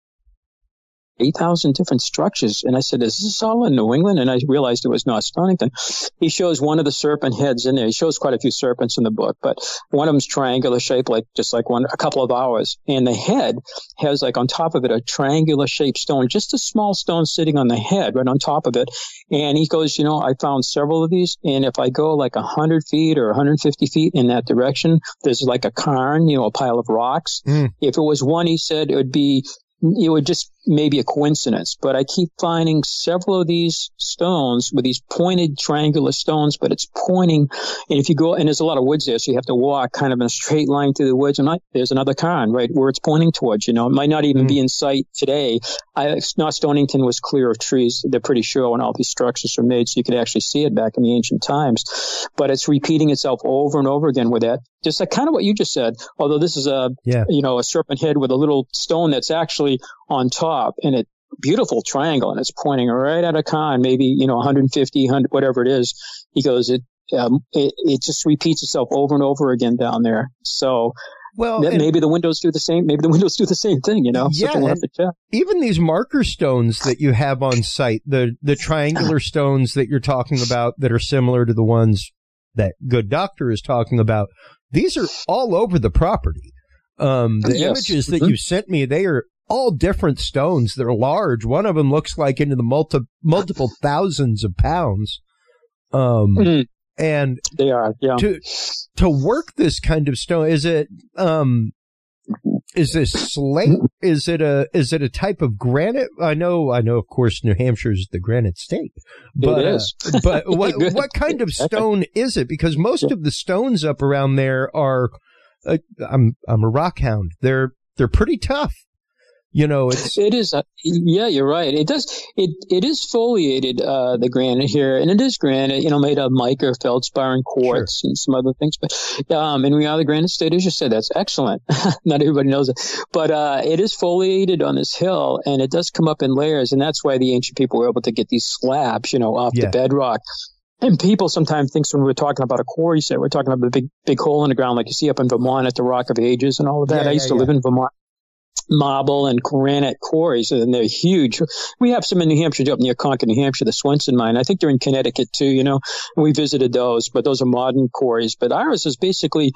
8,000 different structures. And I said, is this all in New England? And I realized it was North Stonington. He shows one of the serpent heads in there. He shows quite a few serpents in the book, but one of them's triangular shape, just like a couple of ours. And the head has on top of it a triangular shaped stone, just a small stone sitting on the head right on top of it. And he goes, I found several of these. And if I go 100 feet or 150 feet in that direction, there's a cairn, a pile of rocks. If it was one, he said it would just maybe a coincidence, but I keep finding several of these stones with these pointed triangular stones, but it's pointing. And if you go, and there's a lot of woods there, so you have to walk kind of in a straight line through the woods. And there's another cairn, right, where it's pointing towards, it might not even be in sight today. North Stonington was clear of trees. They're pretty sure when all these structures were made, so you could actually see it back in the ancient times. But it's repeating itself over and over again with that. Just kind of what you just said, although this is a serpent head with a little stone that's actually on top, and it beautiful triangle, and it's pointing right at a con, maybe 150, 100, whatever it is. He goes, it just repeats itself over and over again down there. So maybe the windows do the same. Maybe the windows do the same thing. Yeah, we'll have to check. Even these marker stones that you have on site, the triangular stones that you're talking about that are similar to the ones that Good Doctor is talking about, these are all over the property. The images that you sent me, they are all different stones. They're large. One of them looks like into the multiple thousands of pounds. And they are, yeah. To work this kind of stone, is it is this slate? Is it a type of granite? I know. Of course, New Hampshire is the granite state, but it is. But what kind of stone is it? Because most of the stones up around there are. I'm a rock hound. They're pretty tough. It is. Yeah, you're right. It does. It is foliated, the granite here, and it is granite, made of mica, feldspar, and quartz, and some other things. But, and we are the granite state, as you said. That's excellent. Not everybody knows it, but, it is foliated on this hill, and it does come up in layers, and that's why the ancient people were able to get these slabs, off the bedrock. And people sometimes think when we're talking about a quarry site, we're talking about the big hole in the ground, like you see up in Vermont at the Rock of Ages and all of that. I used to live in Vermont. Marble and granite quarries, and they're huge. We have some in New Hampshire, up near Concord, New Hampshire, the Swenson mine. I think they're in Connecticut too, and we visited those, but those are modern quarries. But ours is basically,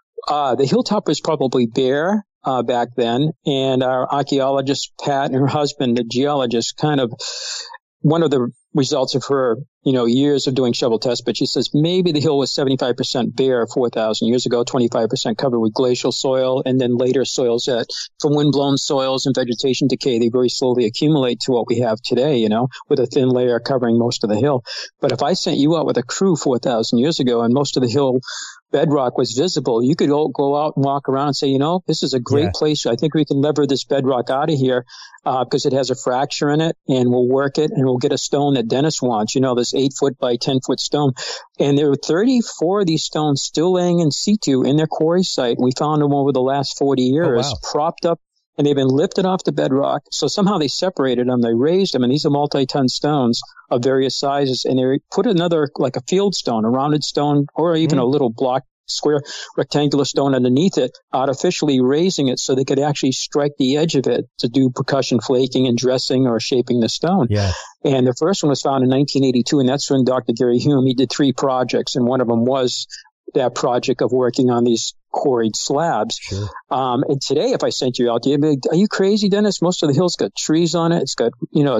the hilltop was probably bare, back then, and our archaeologist, Pat, and her husband, the geologist, kind of, one of the results of her, years of doing shovel tests, but she says maybe the hill was 75% bare 4,000 years ago, 25% covered with glacial soil, and then later soils that, from windblown soils and vegetation decay, they very slowly accumulate to what we have today, with a thin layer covering most of the hill. But if I sent you out with a crew 4,000 years ago and most of the hill bedrock was visible, you could all go out and walk around and say, this is a great place. I think we can lever this bedrock out of here, because it has a fracture in it, and we'll work it, and we'll get a stone that Dennis wants, this 8-foot by 10-foot stone. And there were 34 of these stones still laying in situ in their quarry site. We found them over the last 40 years, propped up, and they've been lifted off the bedrock. So somehow they separated them, they raised them, and these are multi-ton stones of various sizes, and they put another, like a field stone, a rounded stone, or even a little block, square, rectangular stone underneath it, artificially raising it so they could actually strike the edge of it to do percussion flaking and dressing or shaping the stone. Yeah. And the first one was found in 1982, and that's when Dr. Gary Hume, he did 3 projects, and one of them was that project of working on these quarried slabs. Sure. And today, if I sent you out, you'd be like, are you crazy, Dennis? Most of the hill's got trees on it. It's got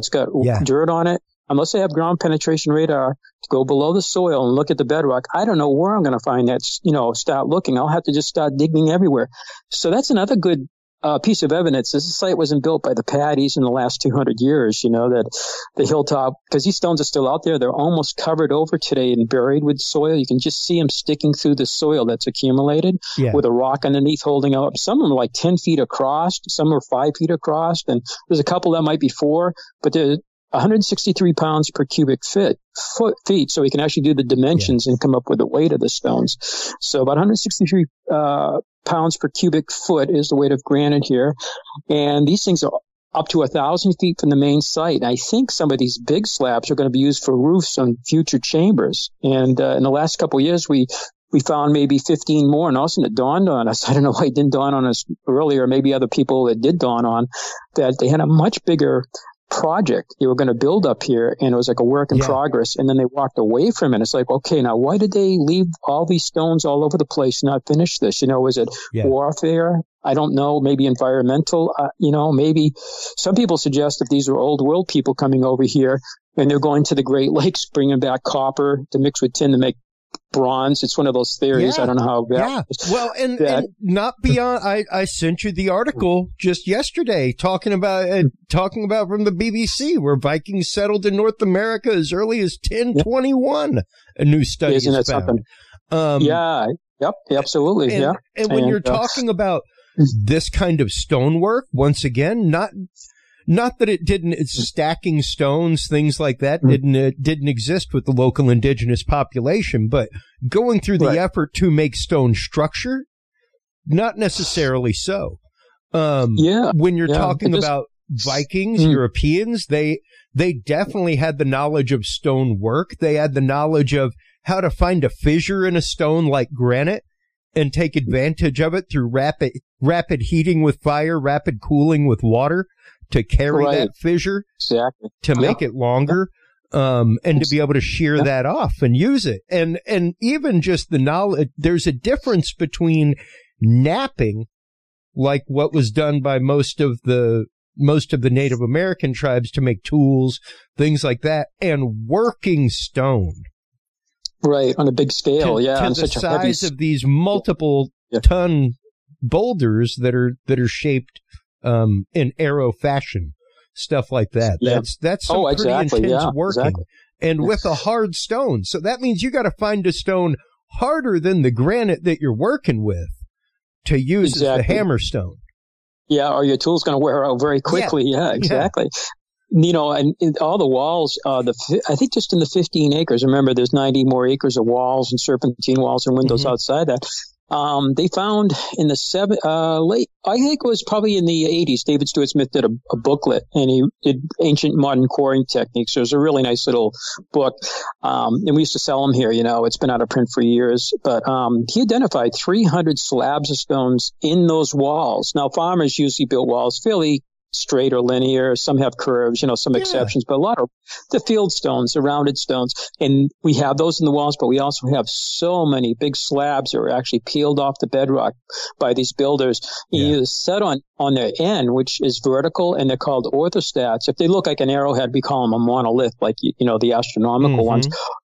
dirt on it. Unless I have ground penetration radar to go below the soil and look at the bedrock, I don't know where I'm going to find that, start looking. I'll have to just start digging everywhere. So that's another good piece of evidence. This site wasn't built by the Paddies in the last 200 years, that the hilltop, because these stones are still out there, they're almost covered over today and buried with soil. You can just see them sticking through the soil that's accumulated with a rock underneath holding up. Some of them are like 10 feet across, some are 5 feet across, and there's a couple that might be 4, but they're 163 pounds per cubic feet, so we can actually do the dimensions and come up with the weight of the stones. So about 163 pounds per cubic foot is the weight of granite here. And these things are up to 1,000 feet from the main site. And I think some of these big slabs are going to be used for roofs on future chambers. And in the last couple of years, we found maybe 15 more, and all of a sudden it dawned on us. I don't know why it didn't dawn on us earlier. Maybe other people it did dawn on that they had a much bigger project they were going to build up here, and it was like a work in progress, and then they walked away from it. It's like, okay, now why did they leave all these stones all over the place and not finish this? Was it warfare? I don't know, maybe environmental, maybe some people suggest if these are old world people coming over here and they're going to the Great Lakes, bringing back copper to mix with tin to make bronze. It's one of those theories. I don't know how valid. Well, and not beyond. I sent you the article just yesterday talking about from the BBC where Vikings settled in North America as early as 1021. A new study Isn't is that found. Yep, absolutely. And when you're talking about this kind of stonework, once again, not that it's stacking stones, things like that didn't exist with the local indigenous population, but going through the effort to make stone structure, not necessarily so. When you're talking about Vikings, Europeans, they definitely had the knowledge of stone work. They had the knowledge of how to find a fissure in a stone like granite and take advantage of it through rapid heating with fire, rapid cooling with water to carry that fissure, to make it longer, and to be able to shear that off and use it. And even just the knowledge, there's a difference between knapping, like what was done by most of the Native American tribes to make tools, things like that, and working stone. Right, on a big scale, to the size of these multiple ton boulders that are shaped in arrow fashion, stuff like that. Yeah. That's some pretty intense working, exactly. and with a hard stone. So that means you got to find a stone harder than the granite that you're working with to use as the hammer stone. Yeah, or your tool's going to wear out very quickly. Yeah, exactly. Yeah. You know, and all the walls, I think just in the 15 acres, remember there's 90 more acres of walls and serpentine walls and windows outside that. They found in the late, I think it was probably in the 80s, David Stuart Smith did a booklet, and he did ancient modern quarrying techniques. It was a really nice little book. And we used to sell them here, you know, it's been out of print for years, but, he identified 300 slabs of stones in those walls. Now, farmers usually build walls fairly straight or linear. Some have curves, you know, some exceptions, but a lot of the field stones, the rounded stones. And we have those in the walls, but we also have so many big slabs that were actually peeled off the bedrock by these builders. You set on their end, which is vertical, and they're called orthostats. If they look like an arrowhead, we call them a monolith, like, you know, the astronomical ones.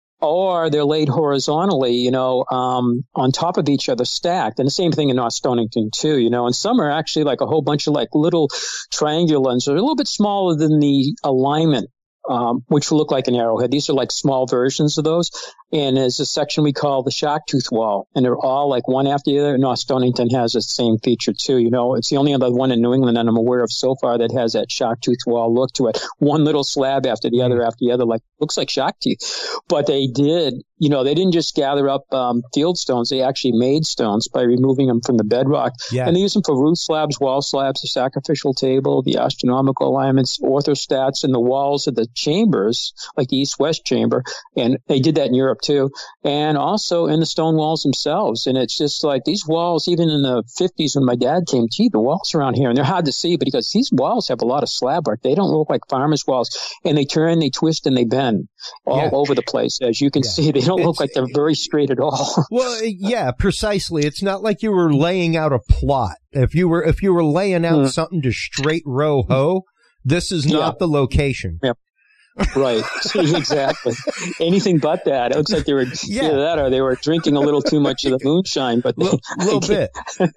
Or they're laid horizontally, you know, on top of each other, stacked. And the same thing in North Stonington too, you know. And some are actually like a whole bunch of like little triangular ones. They're a little bit smaller than the alignment, which will look like an arrowhead. These are like small versions of those. And there's a section we call the Sharktooth Wall, and they're all like one after the other. North Stonington has the same feature too. You know, it's the only other one in New England that I'm aware of so far that has that Sharktooth Wall look to it. One little slab after the other, like looks like shark teeth. But they did, you know, they didn't just gather up field stones. They actually made stones by removing them from the bedrock. Yeah. And they use them for roof slabs, wall slabs, the sacrificial table, the astronomical alignments, orthostats, and the walls of the chambers, like the east-west chamber. And they did that in Europe too, and also in the stone walls themselves. And it's just like these walls, even in the 50s when my dad came, the walls around here, and they're hard to see, but because these walls have a lot of slab work, they don't look like farmers' walls, and they turn, they twist, and they bend all over the place. As you can see, they don't look like they're very straight at all. Well, yeah, precisely. It's not like you were laying out a plot. If you were laying out something to straight row hoe, this is not the location. Yep. Right. Exactly. Anything but that. It looks like they were either that or they were drinking a little too much of the moonshine, but a little bit.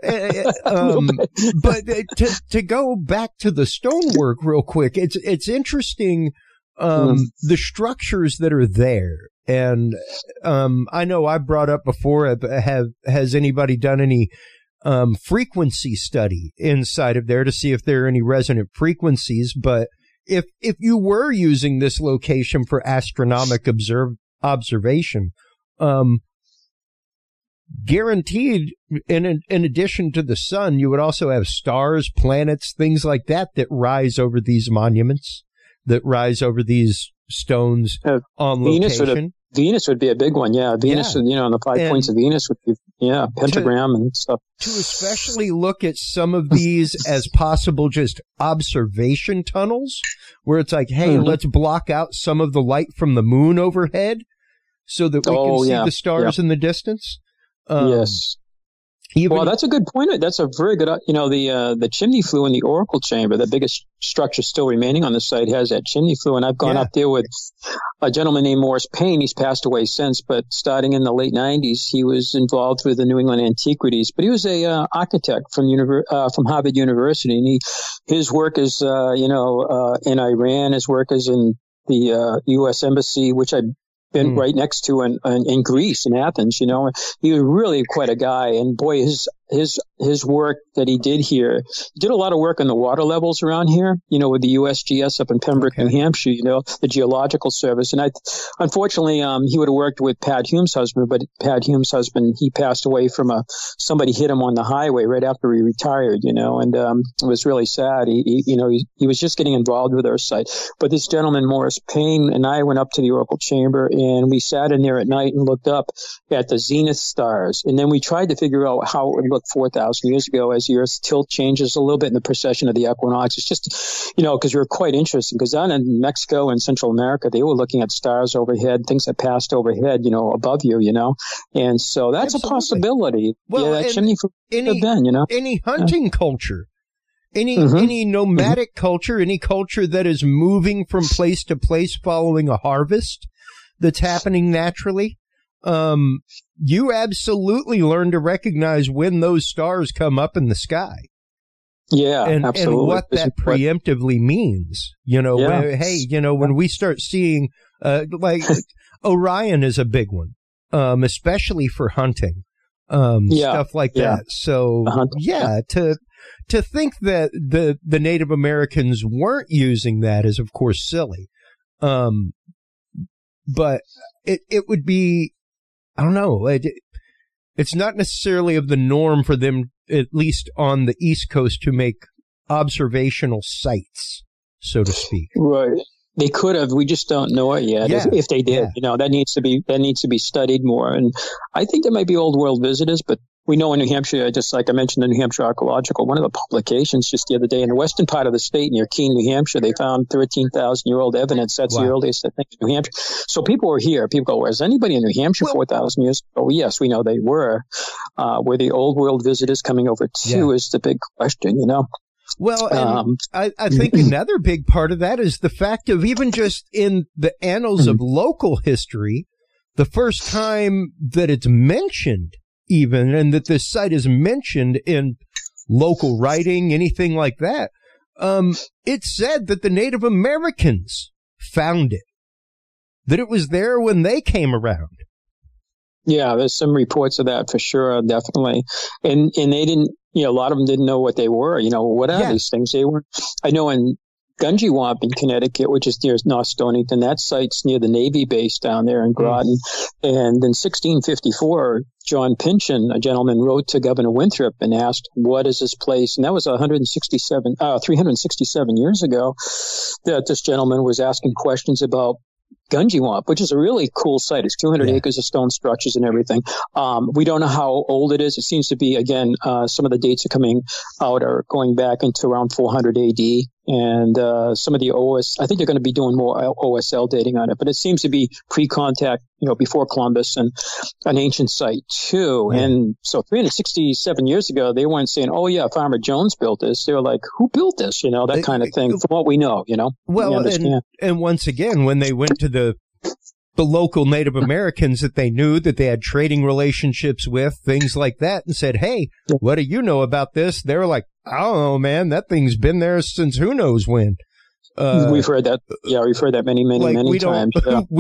But to go back to the stonework real quick, it's interesting, the structures that are there. And, I know I brought up before, has anybody done any, frequency study inside of there to see if there are any resonant frequencies? But if you were using this location for astronomic observation, guaranteed, in addition to the sun, you would also have stars, planets, things like that rise over these monuments, that rise over these stones on location. Venus would be a big one, Venus, you know, and the 5 points of Venus would be, pentagram and stuff. To especially look at some of these as possible just observation tunnels, where it's like, hey, let's block out some of the light from the moon overhead so that we can see the stars in the distance. Yes. Well, that's a good point. That's a very good, you know, the chimney flue in the Oracle Chamber, the biggest structure still remaining on the site, has that chimney flue. And I've gone up there with a gentleman named Morris Payne. He's passed away since, but starting in the late 90s, he was involved with the New England Antiquities. But he was a architect from Harvard University, and his work is, in Iran. His work is in the U.S. Embassy, which I've been right next to in Greece, in Athens, you know. He was really quite a guy, and boy, his his work that he did here, he did a lot of work on the water levels around here, with the USGS up in Pembroke, New Hampshire, the Geological Service. And unfortunately, he would have worked with Pat Hume's husband, but Pat Hume's husband, he passed away from somebody hit him on the highway right after he retired, and it was really sad. He was just getting involved with our site. But this gentleman, Morris Payne, and I went up to the Oracle Chamber, and we sat in there at night and looked up at the zenith stars. And then we tried to figure out how it would look 4,000 years ago as the Earth's tilt changes a little bit in the precession of the equinox. It's just, because we were quite interested, because down in Mexico and Central America, they were looking at stars overhead, things that passed overhead, above you, and so that's Absolutely. A possibility. Well, that chimney for any hunting culture, any nomadic culture, any culture that is moving from place to place following a harvest that's happening naturally. You absolutely learn to recognize when those stars come up in the sky. Yeah, absolutely. And what that preemptively means, when we start seeing, like Orion is a big one, especially for hunting, stuff like that. So to think that the Native Americans weren't using that is of course silly. But it would be, I don't know, it's not necessarily of the norm for them, at least on the East Coast, to make observational sites, so to speak. Right. They could have. We just don't know it yet. Yeah. If they did, that needs to be studied more. And I think there might be old world visitors, but we know in New Hampshire, just like I mentioned, the New Hampshire Archaeological, one of the publications just the other day in the western part of the state near Keene, New Hampshire, they found 13,000-year-old evidence. That's the earliest, I think, in New Hampshire. So people were here. People go, was anybody in New Hampshire 4,000 years ago? Yes, we know they were. Were the old world visitors coming over too is the big question, Well, and I think another big part of that is the fact of even just in the annals of local history, the first time that it's mentioned even, and that this site is mentioned in local writing, anything like that, it's said that the Native Americans found it, that it was there when they came around. Yeah, there's some reports of that for sure, definitely. And they didn't, a lot of them didn't know what they were. What are these things? They were, I know in Gungywamp in Connecticut, which is near North Stonington, that site's near the Navy base down there in Groton. And in 1654, John Pynchon, a gentleman, wrote to Governor Winthrop and asked, what is this place? And that was 367 years ago that this gentleman was asking questions about Gungywamp, which is a really cool site. It's 200 acres of stone structures and everything. We don't know how old it is. It seems to be, again, some of the dates are coming out are going back into around 400 AD. And some of the I think they're going to be doing more OSL dating on it, but it seems to be pre-contact, before Columbus, and an ancient site too. Yeah. And so 367 years ago, they weren't saying, "Oh yeah, Farmer Jones built this." They were like, "Who built this?" That kind of thing. From what we know, Well, and once again, when they went to the local Native Americans that they knew, that they had trading relationships with, things like that, and said, "Hey, what do you know about this?" They were like, "I don't know, man. That thing's been there since who knows when." We've heard that. Yeah, we've heard that many times.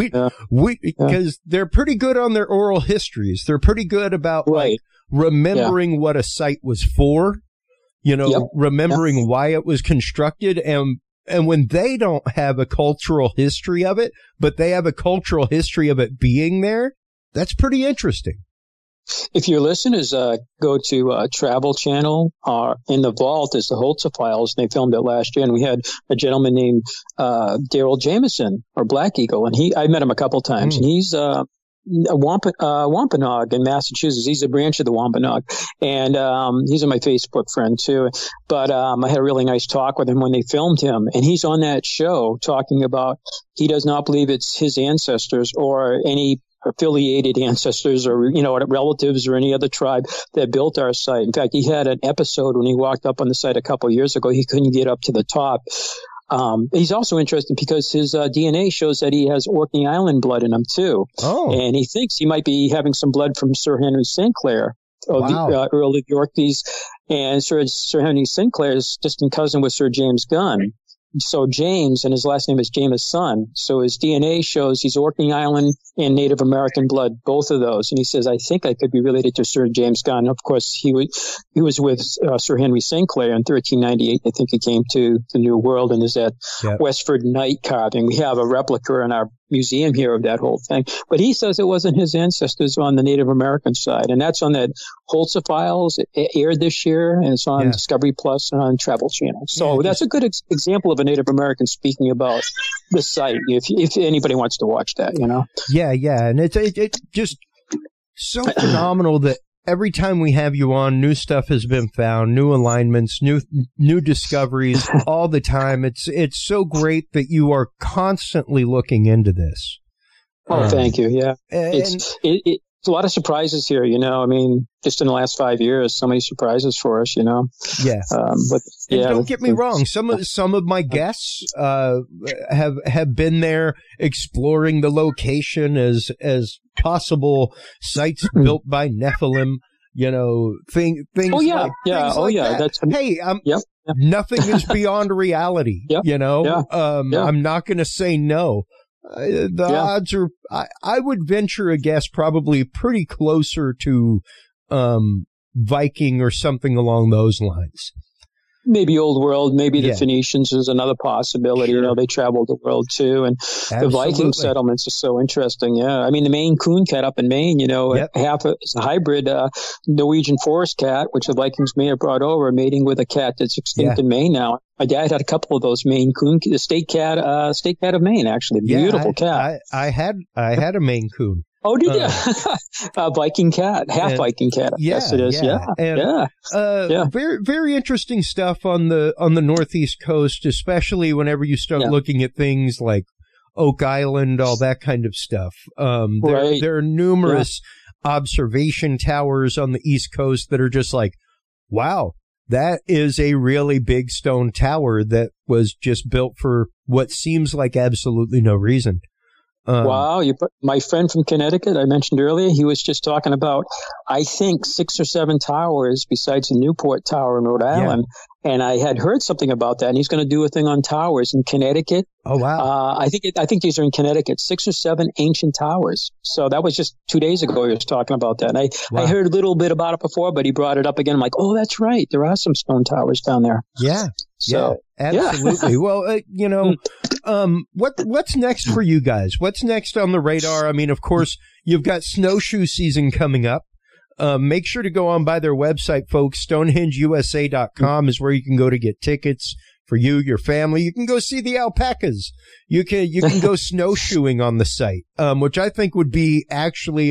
Because they're pretty good on their oral histories. They're pretty good about remembering what a site was for, remembering why it was constructed. And when they don't have a cultural history of it, but they have a cultural history of it being there, that's pretty interesting. If your listeners go to Travel Channel, in the vault is the Holzer Files, and they filmed it last year. And we had a gentleman named Daryl Jameson, or Black Eagle, and I met him a couple times, and he's a Wampanoag in Massachusetts. He's a branch of the Wampanoag, and he's my Facebook friend too. But I had a really nice talk with him when they filmed him, and he's on that show talking about he does not believe it's his ancestors or any affiliated ancestors or, relatives or any other tribe that built our site. In fact, he had an episode when he walked up on the site a couple of years ago. He couldn't get up to the top. He's also interested because his DNA shows that he has Orkney Island blood in him too. Oh. And he thinks he might be having some blood from Sir Henry Sinclair of the Earl of York. And Sir Henry Sinclair's distant cousin was Sir James Gunn. So James, and his last name is Jameson. So his DNA shows he's Orkney Island and Native American blood, both of those. And he says, I think I could be related to Sir James Gunn. Of course, he was with Sir Henry Sinclair in 1398. I think he came to the New World, and is that Westford Knight carving. We have a replica in our museum here of that whole thing. But he says it wasn't his ancestors on the Native American side. And that's on that Holzer Files. It aired this year, and it's on Discovery Plus and on Travel Channel. So that's a good example of a Native American speaking about the site, if anybody wants to watch that, you know? Yeah. And it's just so phenomenal that every time we have you on, new stuff has been found, new alignments, new discoveries all the time. It's so great that you are constantly looking into this. Oh, thank you. Yeah. It's a lot of surprises here, you know. I mean, just in the last 5 years, so many surprises for us, you know. Yeah. But yeah, don't get me wrong. Some of my guests have been there exploring the location as possible sites built by Nephilim. You know, things. Oh yeah, like, yeah. Oh yeah. That's nothing is beyond reality. You know. I'm not going to say no. The odds are, I would venture a guess, probably pretty closer to Viking or something along those lines. Maybe Old World, maybe the Phoenicians is another possibility. Sure. You know, they traveled the world too. And the Viking settlements are so interesting. Yeah. I mean, the Maine coon cat up in Maine, you know, it's a hybrid Norwegian forest cat, which the Vikings may have brought over, mating with a cat that's extinct in Maine now. My dad had a couple of those Maine coon, the state cat of Maine, actually. Beautiful cat. I had a Maine coon. Oh, did you? A Viking cat, Viking cat. Yes, it is. Very, very interesting stuff on the Northeast coast, especially whenever you start looking at things like Oak Island, all that kind of stuff. There are numerous observation towers on the East Coast that are just like, wow, that is a really big stone tower that was just built for what seems like absolutely no reason. Wow. My friend from Connecticut, I mentioned earlier, he was just talking about, I think, 6 or 7 towers besides the Newport Tower in Rhode Island. And I had heard something about that, and he's going to do a thing on towers in Connecticut. Oh, wow. I think these are in Connecticut, 6 or 7 ancient towers. So that was just 2 days ago he was talking about that. And I heard a little bit about it before, but he brought it up again. I'm like, oh, that's right. There are some stone towers down there. Yeah. So, absolutely. Well, you know, what's next for you guys? What's next on the radar? I mean, of course, you've got snowshoe season coming up. Make sure to go on by their website, folks. StonehengeUSA.com is where you can go to get tickets for you, your family. You can go see the alpacas. You can go snowshoeing on the site, which I think would be actually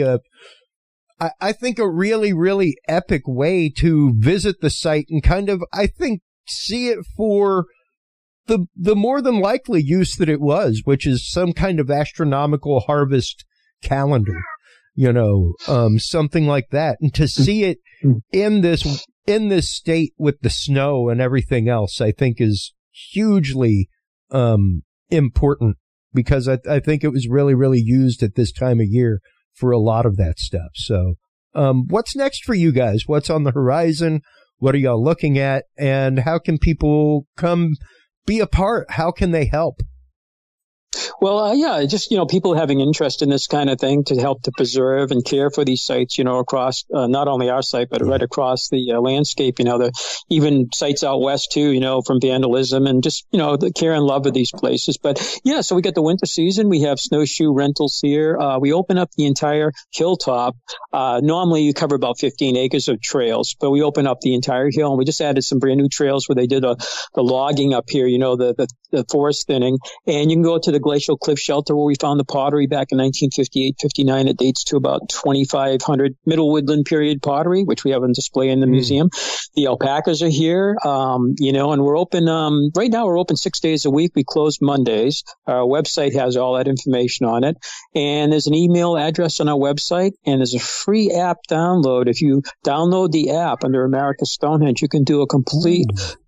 I think a really, really epic way to visit the site and kind of, I think, see it for the more than likely use that it was, which is some kind of astronomical harvest calendar. You know, something like that. And to see it in this state with the snow and everything else, I think is hugely, important, because I think it was really, really used at this time of year for a lot of that stuff. So, what's next for you guys? What's on the horizon? What are y'all looking at? And how can people come be a part? How can they help? Well, just, you know, people having interest in this kind of thing to help to preserve and care for these sites, you know, across not only our site, but right across the landscape, you know, even sites out west too, you know, from vandalism and just, you know, the care and love of these places. But yeah, so we get the winter season. We have snowshoe rentals here. We open up the entire hilltop. Normally you cover about 15 acres of trails, but we open up the entire hill, and we just added some brand new trails where they did the logging up here, you know, the forest thinning, and you can go to the Glacial Cliff Shelter where we found the pottery back in 1958-59. It dates to about 2500 Middle Woodland period pottery, which we have on display in the museum. The alpacas are here, you know, and we're open, right now we're open 6 days a week. We close Mondays. Our website has all that information on it. And there's an email address on our website, and there's a free app download. If you download the app under America Stonehenge, you can do a complete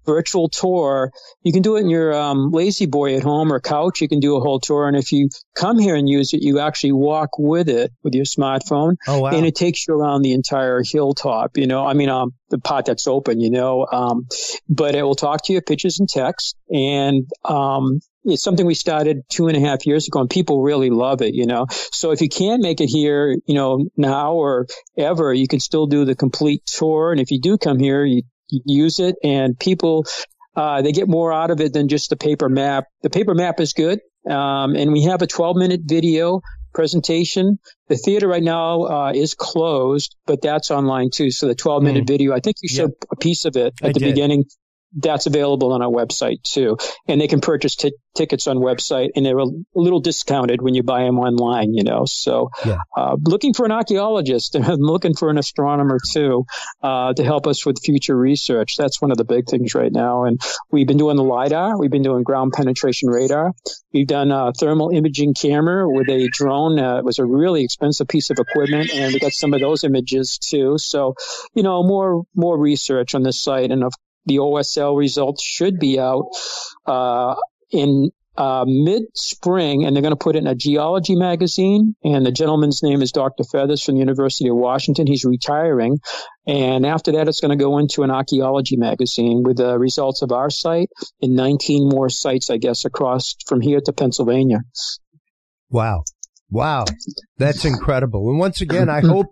virtual tour. You can do it in your lazy boy at home or couch. You can do a whole tour. And if you come here and use it, you actually walk with it with your smartphone. Oh, wow. And it takes you around the entire hilltop, the part that's open, but it will talk to you, pictures and text. And it's something we started 2.5 years ago, and people really love it, So if you can't make it here, now or ever, you can still do the complete tour. And if you do come here, you use it, and people, they get more out of it than just the paper map. The paper map is good. And we have a 12-minute video presentation. The theater right now is closed, but that's online too. So the 12-minute video, I think you showed a piece of it at the beginning. That's available on our website too. And they can purchase tickets on website, and they're a little discounted when you buy them online, So looking for an archaeologist, and I'm looking for an astronomer too, to help us with future research. That's one of the big things right now. And we've been doing the LiDAR. We've been doing ground penetration radar. We've done a thermal imaging camera with a drone. It was a really expensive piece of equipment, and we got some of those images too. So, more research on this site. And the OSL results should be out in mid-spring, and they're going to put it in a geology magazine. And the gentleman's name is Dr. Feathers from the University of Washington. He's retiring. And after that, it's going to go into an archaeology magazine with the results of our site and 19 more sites, I guess, across from here to Pennsylvania. Wow. That's incredible. And once again, I hope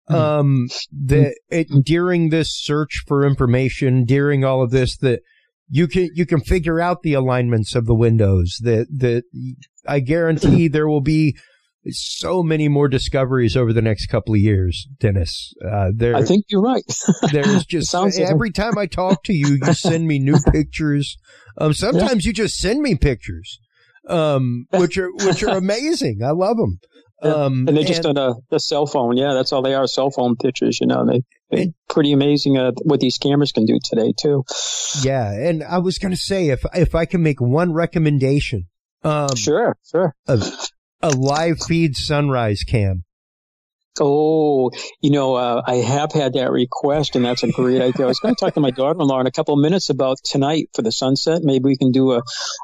during this search for information, during all of this, that you can figure out the alignments of the windows. That I guarantee there will be so many more discoveries over the next couple of years, Dennis. I think you're right. There's just every time I talk to you, you send me new pictures. Sometimes you just send me pictures, which are amazing. I love them. And they're just on a cell phone. Yeah, that's all they are, cell phone pictures. They're pretty amazing what these cameras can do today, too. Yeah, and I was going to say, if I can make one recommendation. Sure. A live feed sunrise cam. Oh, I have had that request, and that's a great idea. I was going to talk to my daughter-in-law in a couple of minutes about tonight for the sunset. Maybe we can do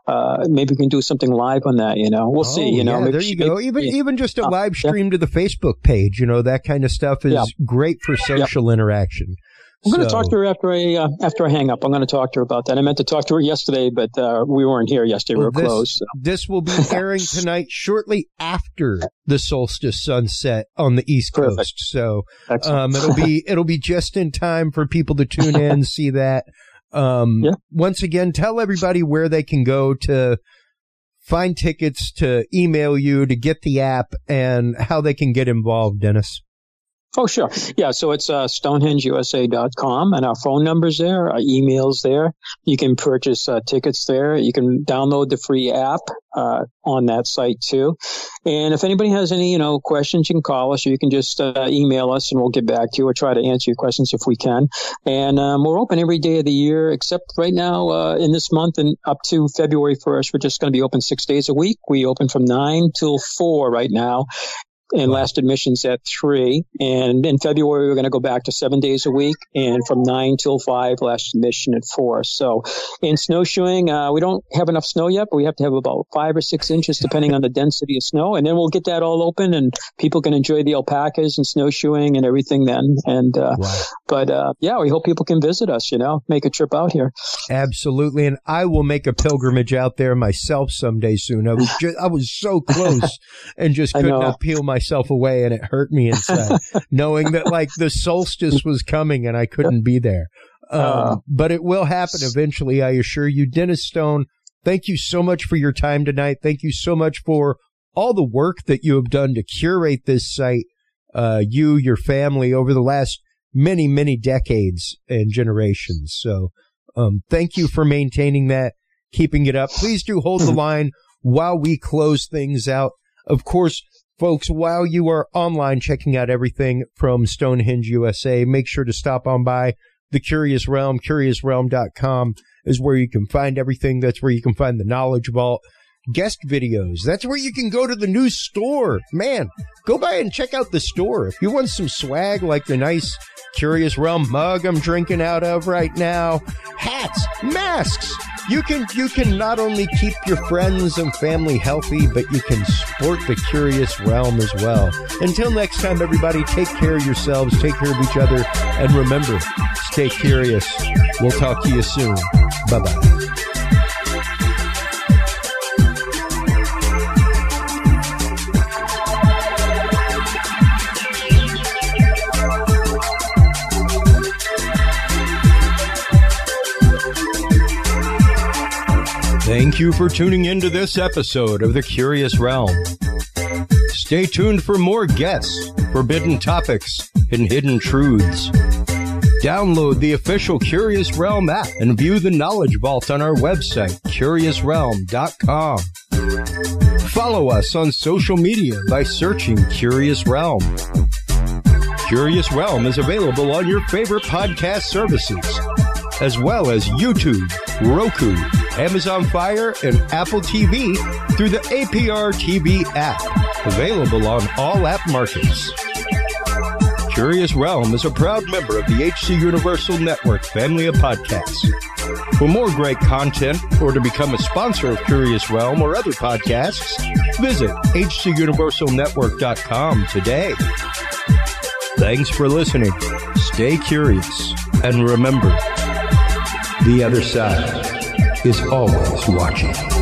something live on that. We'll see. Yeah, there you go. Even just a live stream to the Facebook page. That kind of stuff is great for social interaction. I'm going to talk to her after I hang up. I'm going to talk to her about that. I meant to talk to her yesterday, but we weren't here yesterday. We were closed. So. This will be airing tonight, shortly after the solstice sunset on the East Coast. So it'll be just in time for people to tune in and see that. Once again, tell everybody where they can go to find tickets, to email you, to get the app, and how they can get involved, Dennis. Oh, sure. Yeah, so it's StonehengeUSA.com, and our phone number's there, our email's there. You can purchase tickets there. You can download the free app on that site, too. And if anybody has any, questions, you can call us, or you can just email us, and we'll get back to you or try to answer your questions if we can. And we're open every day of the year, except right now in this month and up to February 1st. We're just going to be open 6 days a week. We open from 9 till 4 right now. And last admission's at 3. And in February, we're going to go back to 7 days a week. And from 9 till 5, last admission at 4. So in snowshoeing, we don't have enough snow yet, but we have to have about 5 or 6 inches depending on the density of snow. And then we'll get that all open, and people can enjoy the alpacas and snowshoeing and everything then. And But we hope people can visit us, make a trip out here. Absolutely. And I will make a pilgrimage out there myself someday soon. I was so close and just could not peel myself away, and it hurt me inside knowing that the solstice was coming and I couldn't be there. But it will happen eventually, I assure you. Dennis Stone, thank you so much for your time tonight. Thank you so much for all the work that you have done to curate this site, your family, over the last many, many decades and generations. So thank you for maintaining that, keeping it up. Please do hold the line while we close things out. Of course, folks, while you are online checking out everything from Stonehenge USA, make sure to stop on by The Curious Realm. CuriousRealm.com is where you can find everything. That's where you can find the Knowledge Vault. guest videos. That's where you can go to the new store. Man, go by and check out the store. If you want some swag like the nice Curious Realm mug I'm drinking out of right now, hats, masks, you can not only keep your friends and family healthy, but you can sport the Curious Realm as well. Until next time, everybody, take care of yourselves, take care of each other, and remember, stay curious. We'll talk to you soon. Bye-bye. Thank you for tuning into this episode of The Curious Realm. Stay tuned for more guests, forbidden topics, and hidden truths. Download the official Curious Realm app and view the Knowledge Vault on our website, CuriousRealm.com. Follow us on social media by searching Curious Realm. Curious Realm is available on your favorite podcast services, as well as YouTube, Roku, Amazon Fire, and Apple TV through the APR TV app, available on all app markets. Curious Realm is a proud member of the HC Universal Network family of podcasts. For more great content or to become a sponsor of Curious Realm or other podcasts, visit hcuniversalnetwork.com today. Thanks for listening. Stay curious, and remember, the other side is always watching.